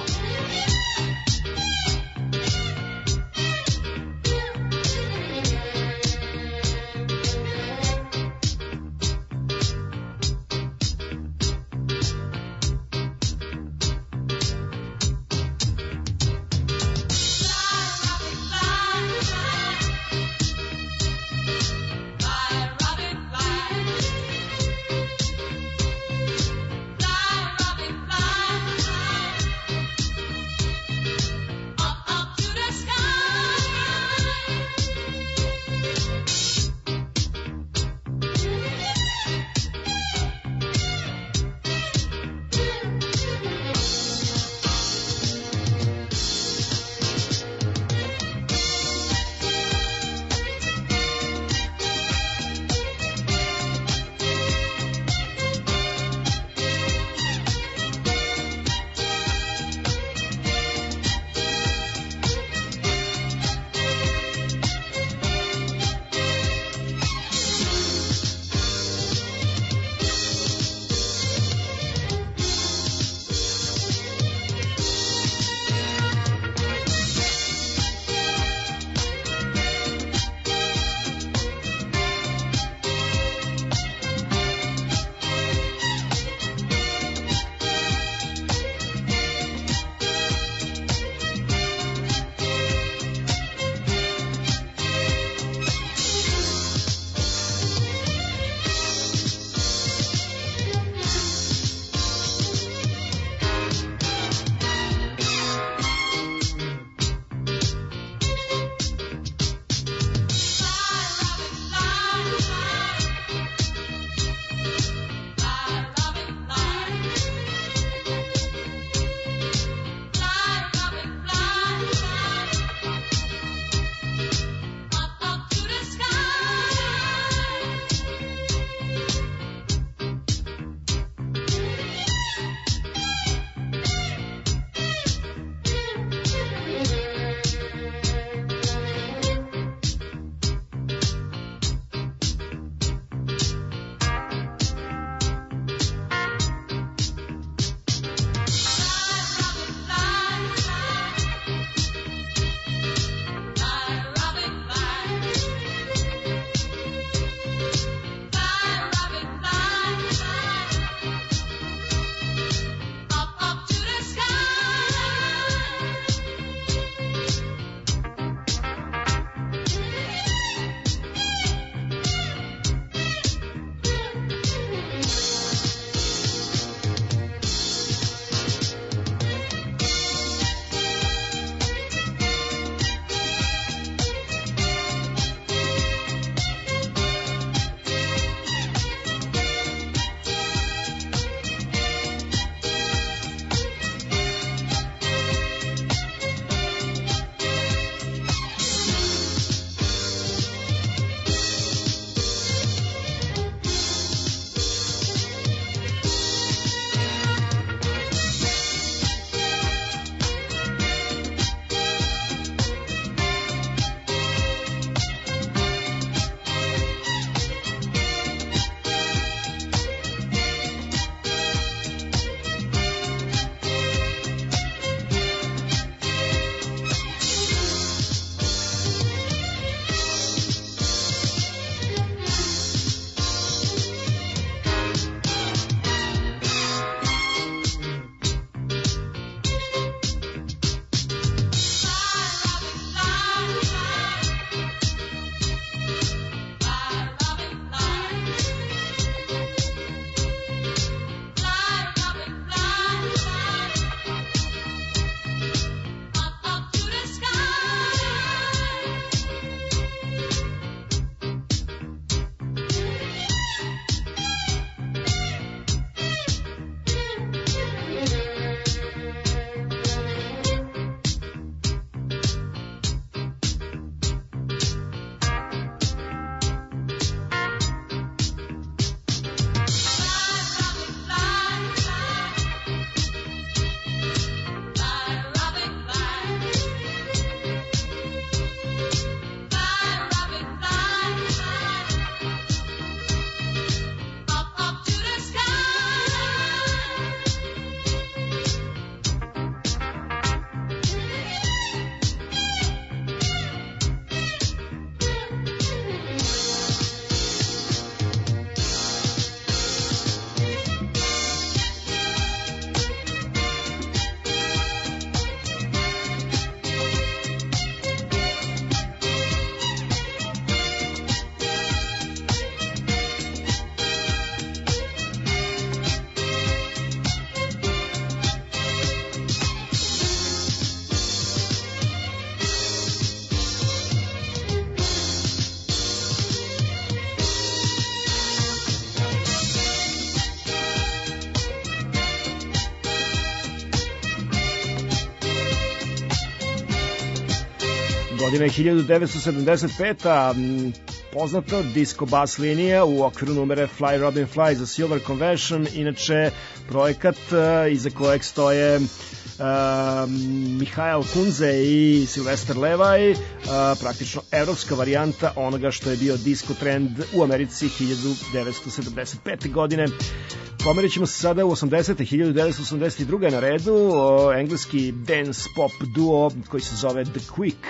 Godine hiljadu devetsto sedamdeset peta. Poznata disco bas linija u okviru numere Fly Robin Fly za Silver Convention, inače projekat iza kojeg stoje Uh, Mihael Kunze i Sylvester Levi, uh, praktično evropska varijanta onoga što je bio disco trend u Americi hiljadu devetsto sedamdeset pete. godine. Pomerit ćemo se sada u osamdesete. hiljadu devetsto osamdeset druge. na redu uh, engleski dance pop duo koji se zove The Quick.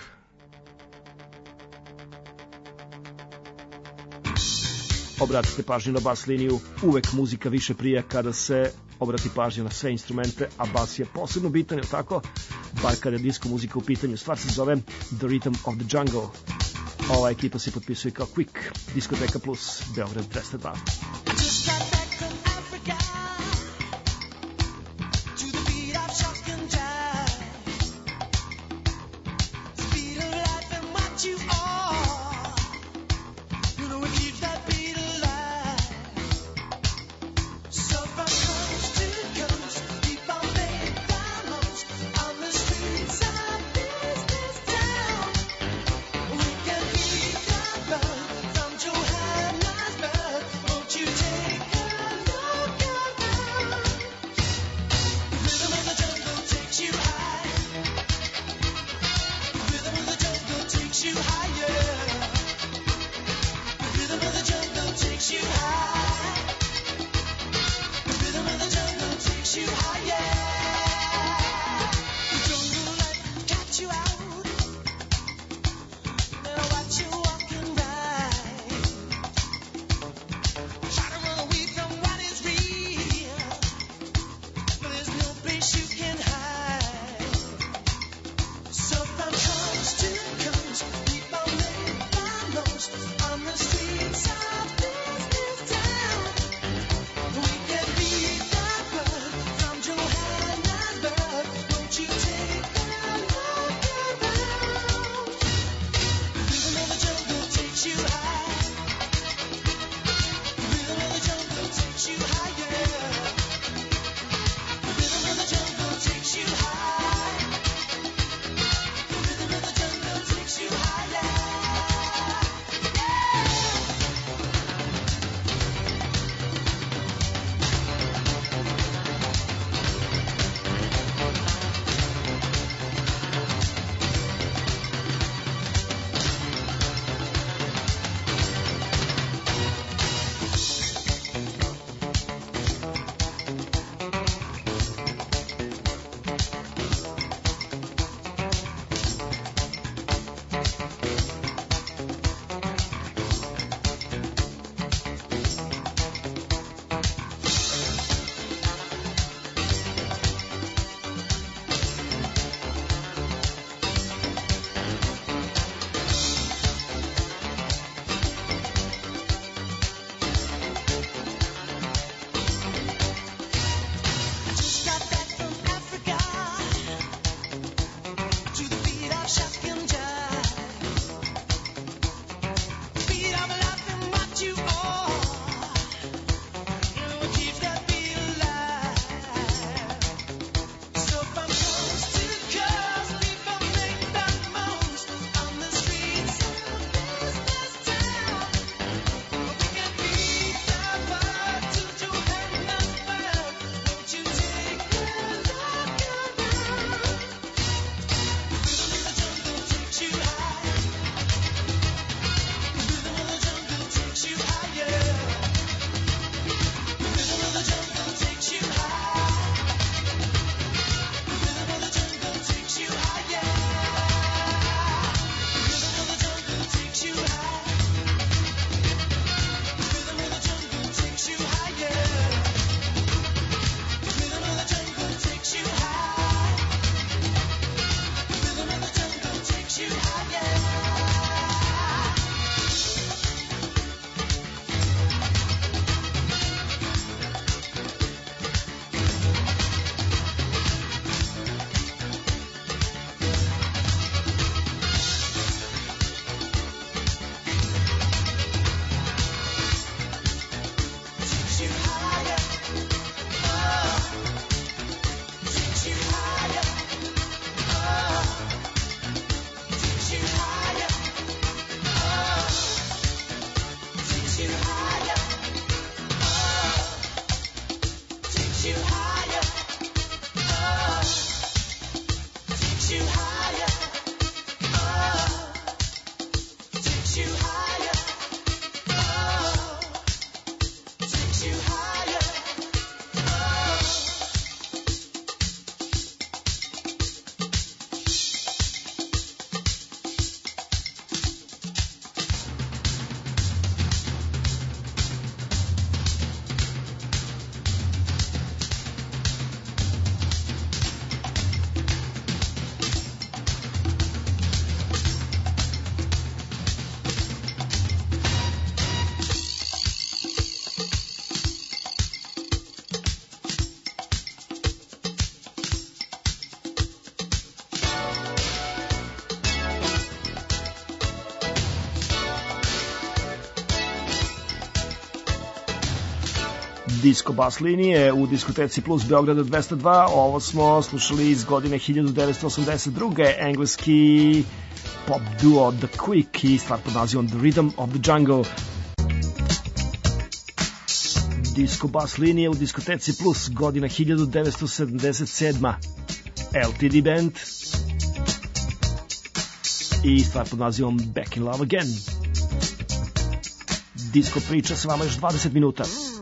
Obratite pažnju na bas liniju, uvek muzika više prija kada se obrati pažnju na sve instrumente, a bas je posebno bitan, je tako? Bar kada je disco muzika u pitanju. Stvar se zove The Rhythm of the Jungle. Ova ekipa se potpisuje kao Quick, Diskoteka Plus, Beograd dvesta dva. You take Disco bas linije u diskoteci Plus Beograda dvesta dva. Ovo smo slušali iz godine hiljadu devetsto osamdeset druge. Engleski pop duo The Quick i stvar pod nazivom The Rhythm of the Jungle. Disco bas linije u diskoteci Plus, godina hiljadu devetsto sedamdeset sedma. L T D Band i stvar pod nazivom Back in Love Again. Disco priča s vama još dvadeset minuta.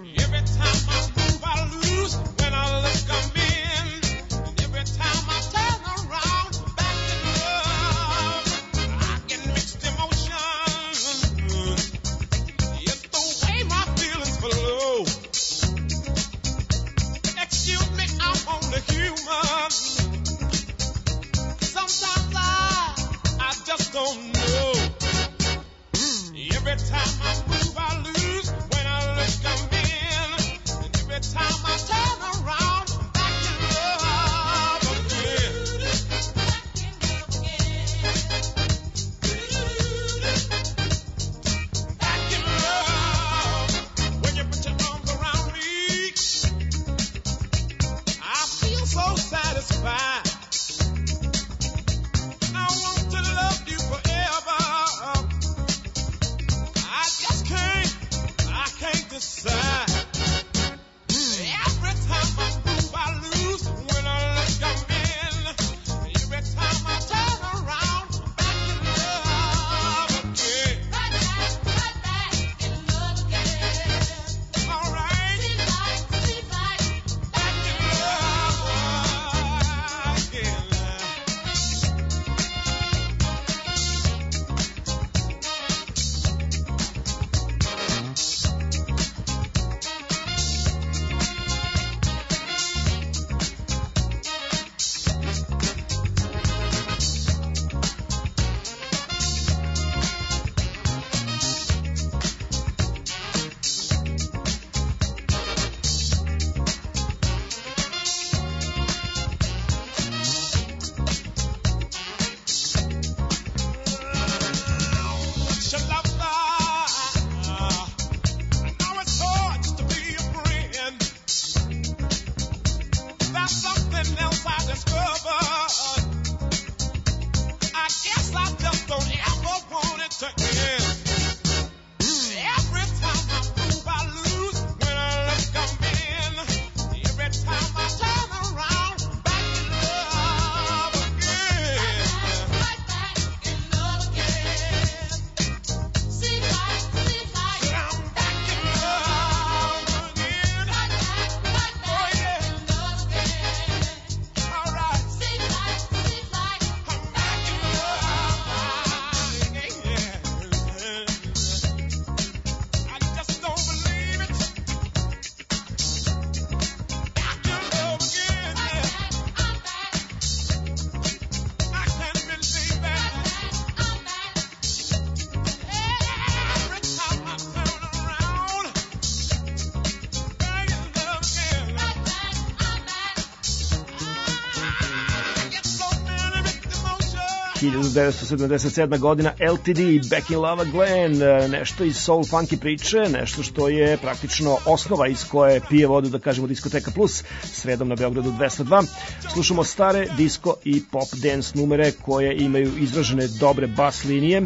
hiljadu devetsto sedamdeset sedma godina, L T D, Back in Love Again, nešto iz soul funky priče, nešto što je praktično osnova iz koje pije vodu, da kažemo, Diskoteka Plus, sredom na Beogradu dvesta dva. Slušamo stare disco i pop dance numere koje imaju izražene dobre bas linije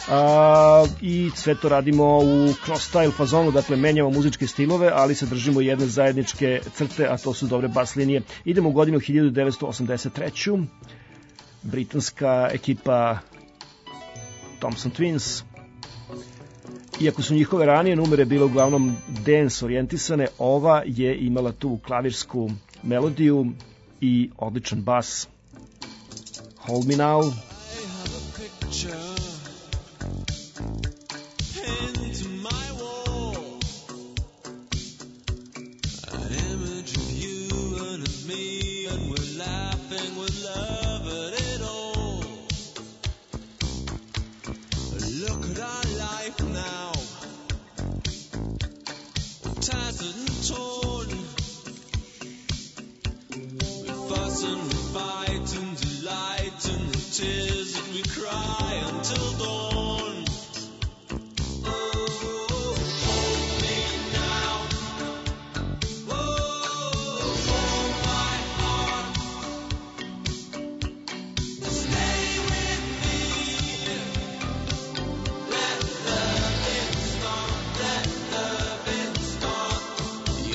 a, i sve to radimo u cross style fazonu, dakle menjamo muzičke stilove, ali se držimo jedne zajedničke crte, a to su dobre bas linije. Idemo u godinu hiljadu devetsto osamdeset treću. Britanska ekipa Thompson Twins. Iako su njihove ranije numere bile uglavnom dance orijentisane, ova je imala tu klavirsku melodiju i odličan bas. Hold Me Now.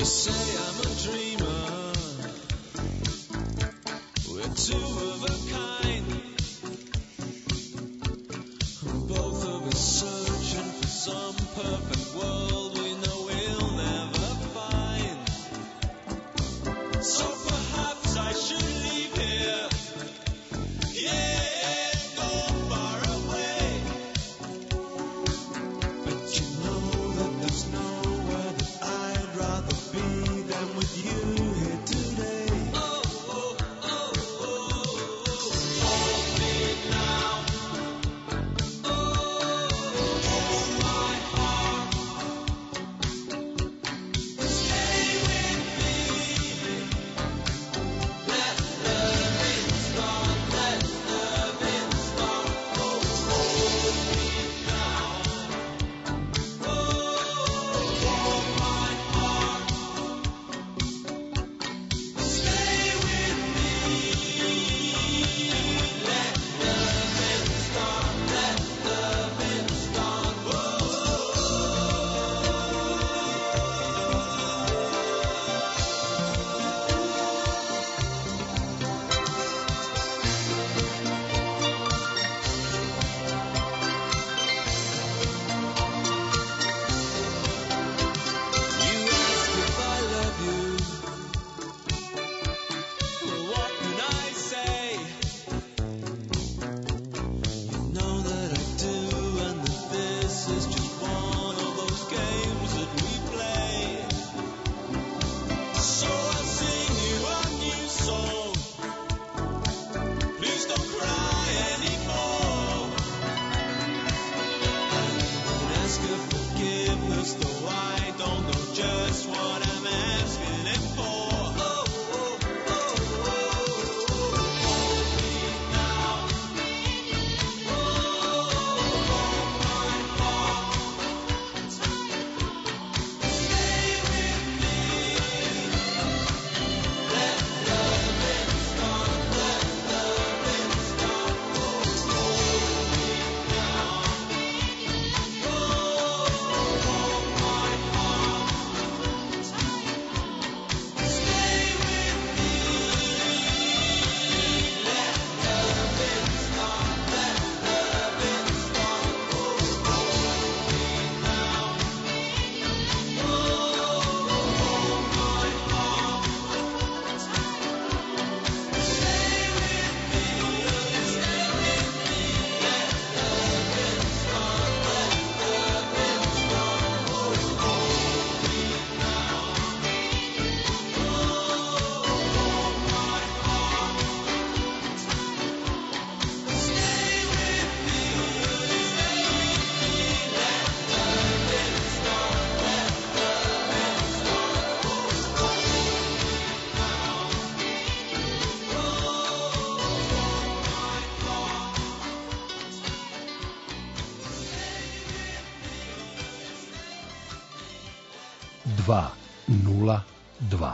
dva nula dva.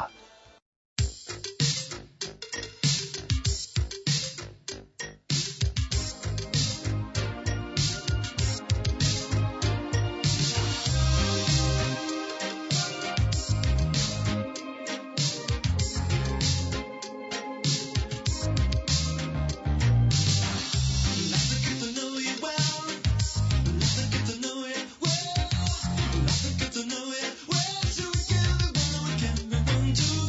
One, two,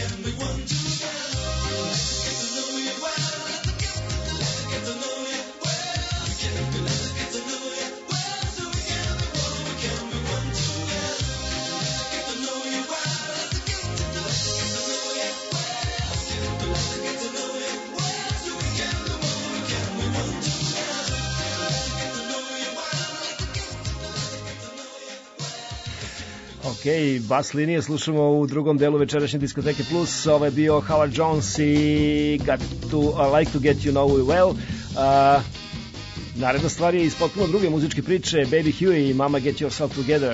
Ok, bas linije slušamo u drugom delu večerašnje Diskoteke Plus. Ovo je bio Howard Jones i got to, uh, Like to Get You Know You Well. Uh, naredna stvar je iz potpuno druge muzičke priče, Baby Huey i Mama Get Yourself Together.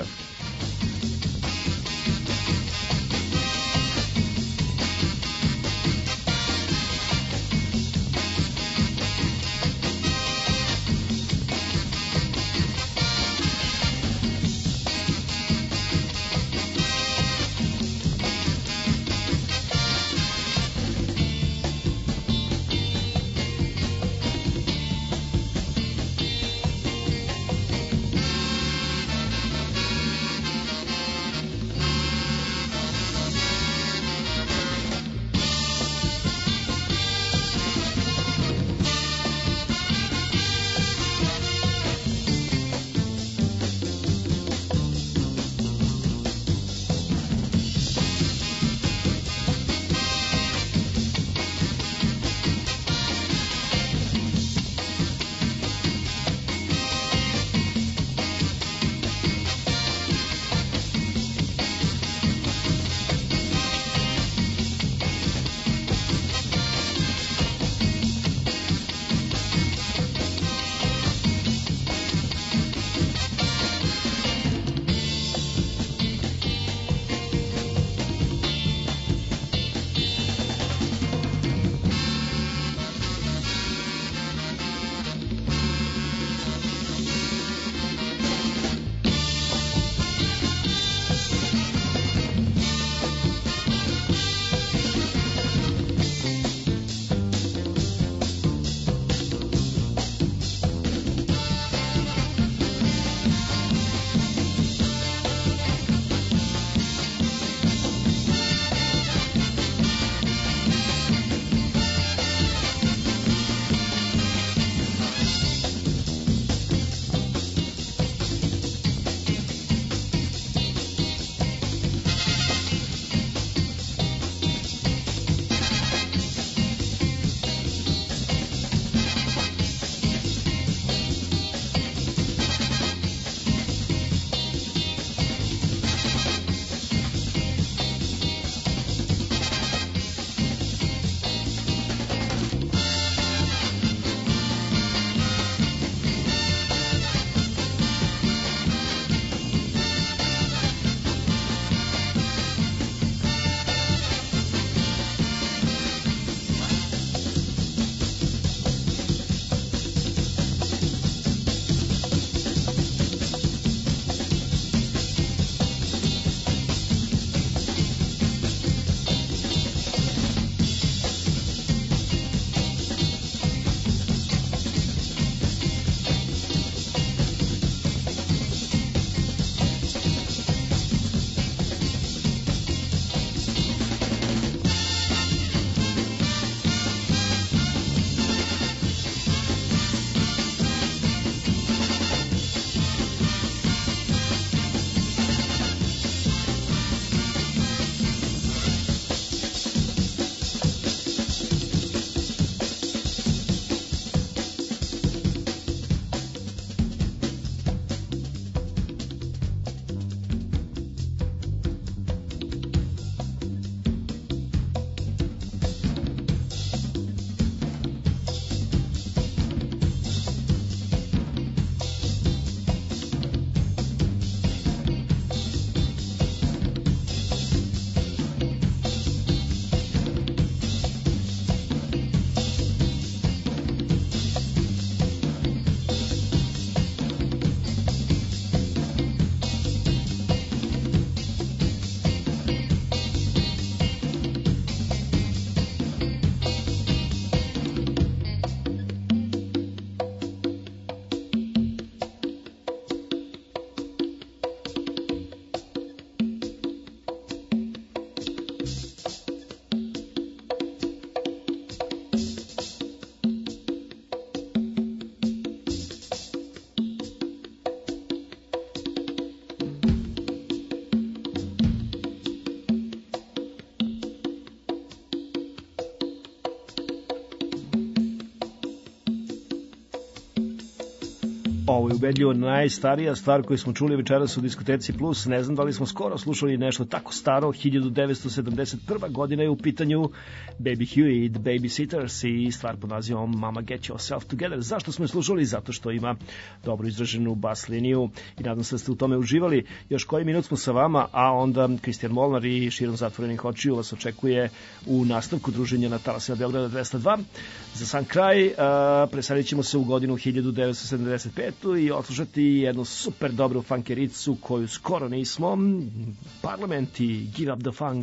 Ovo je ubedljivo najstarija stvar koju smo čuli večeras u Diskoteci Plus. Ne znam da li smo skoro slušali nešto tako staro. hiljadu devetsto sedamdeset prva godina je u pitanju Baby Huey, The Babysitters i stvar pod nazivom Mama Get Yourself Together. Zašto smo je slušali? Zato što ima dobro izraženu bas liniju i nadam se da ste u tome uživali. Još koji minut smo sa vama, a onda Kristijan Molnar i Širom zatvorenih očiju vas očekuje u nastavku druženja na talasima Beograda dvesta dva. Za sam kraj presadit ćemo se u godinu hiljadu devetsto sedamdeset petu i odslušati jednu super dobru funkericu koju skoro nismo. Parlament i Give Up the Funk.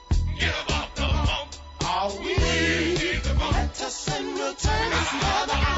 Let us in return, it's never out.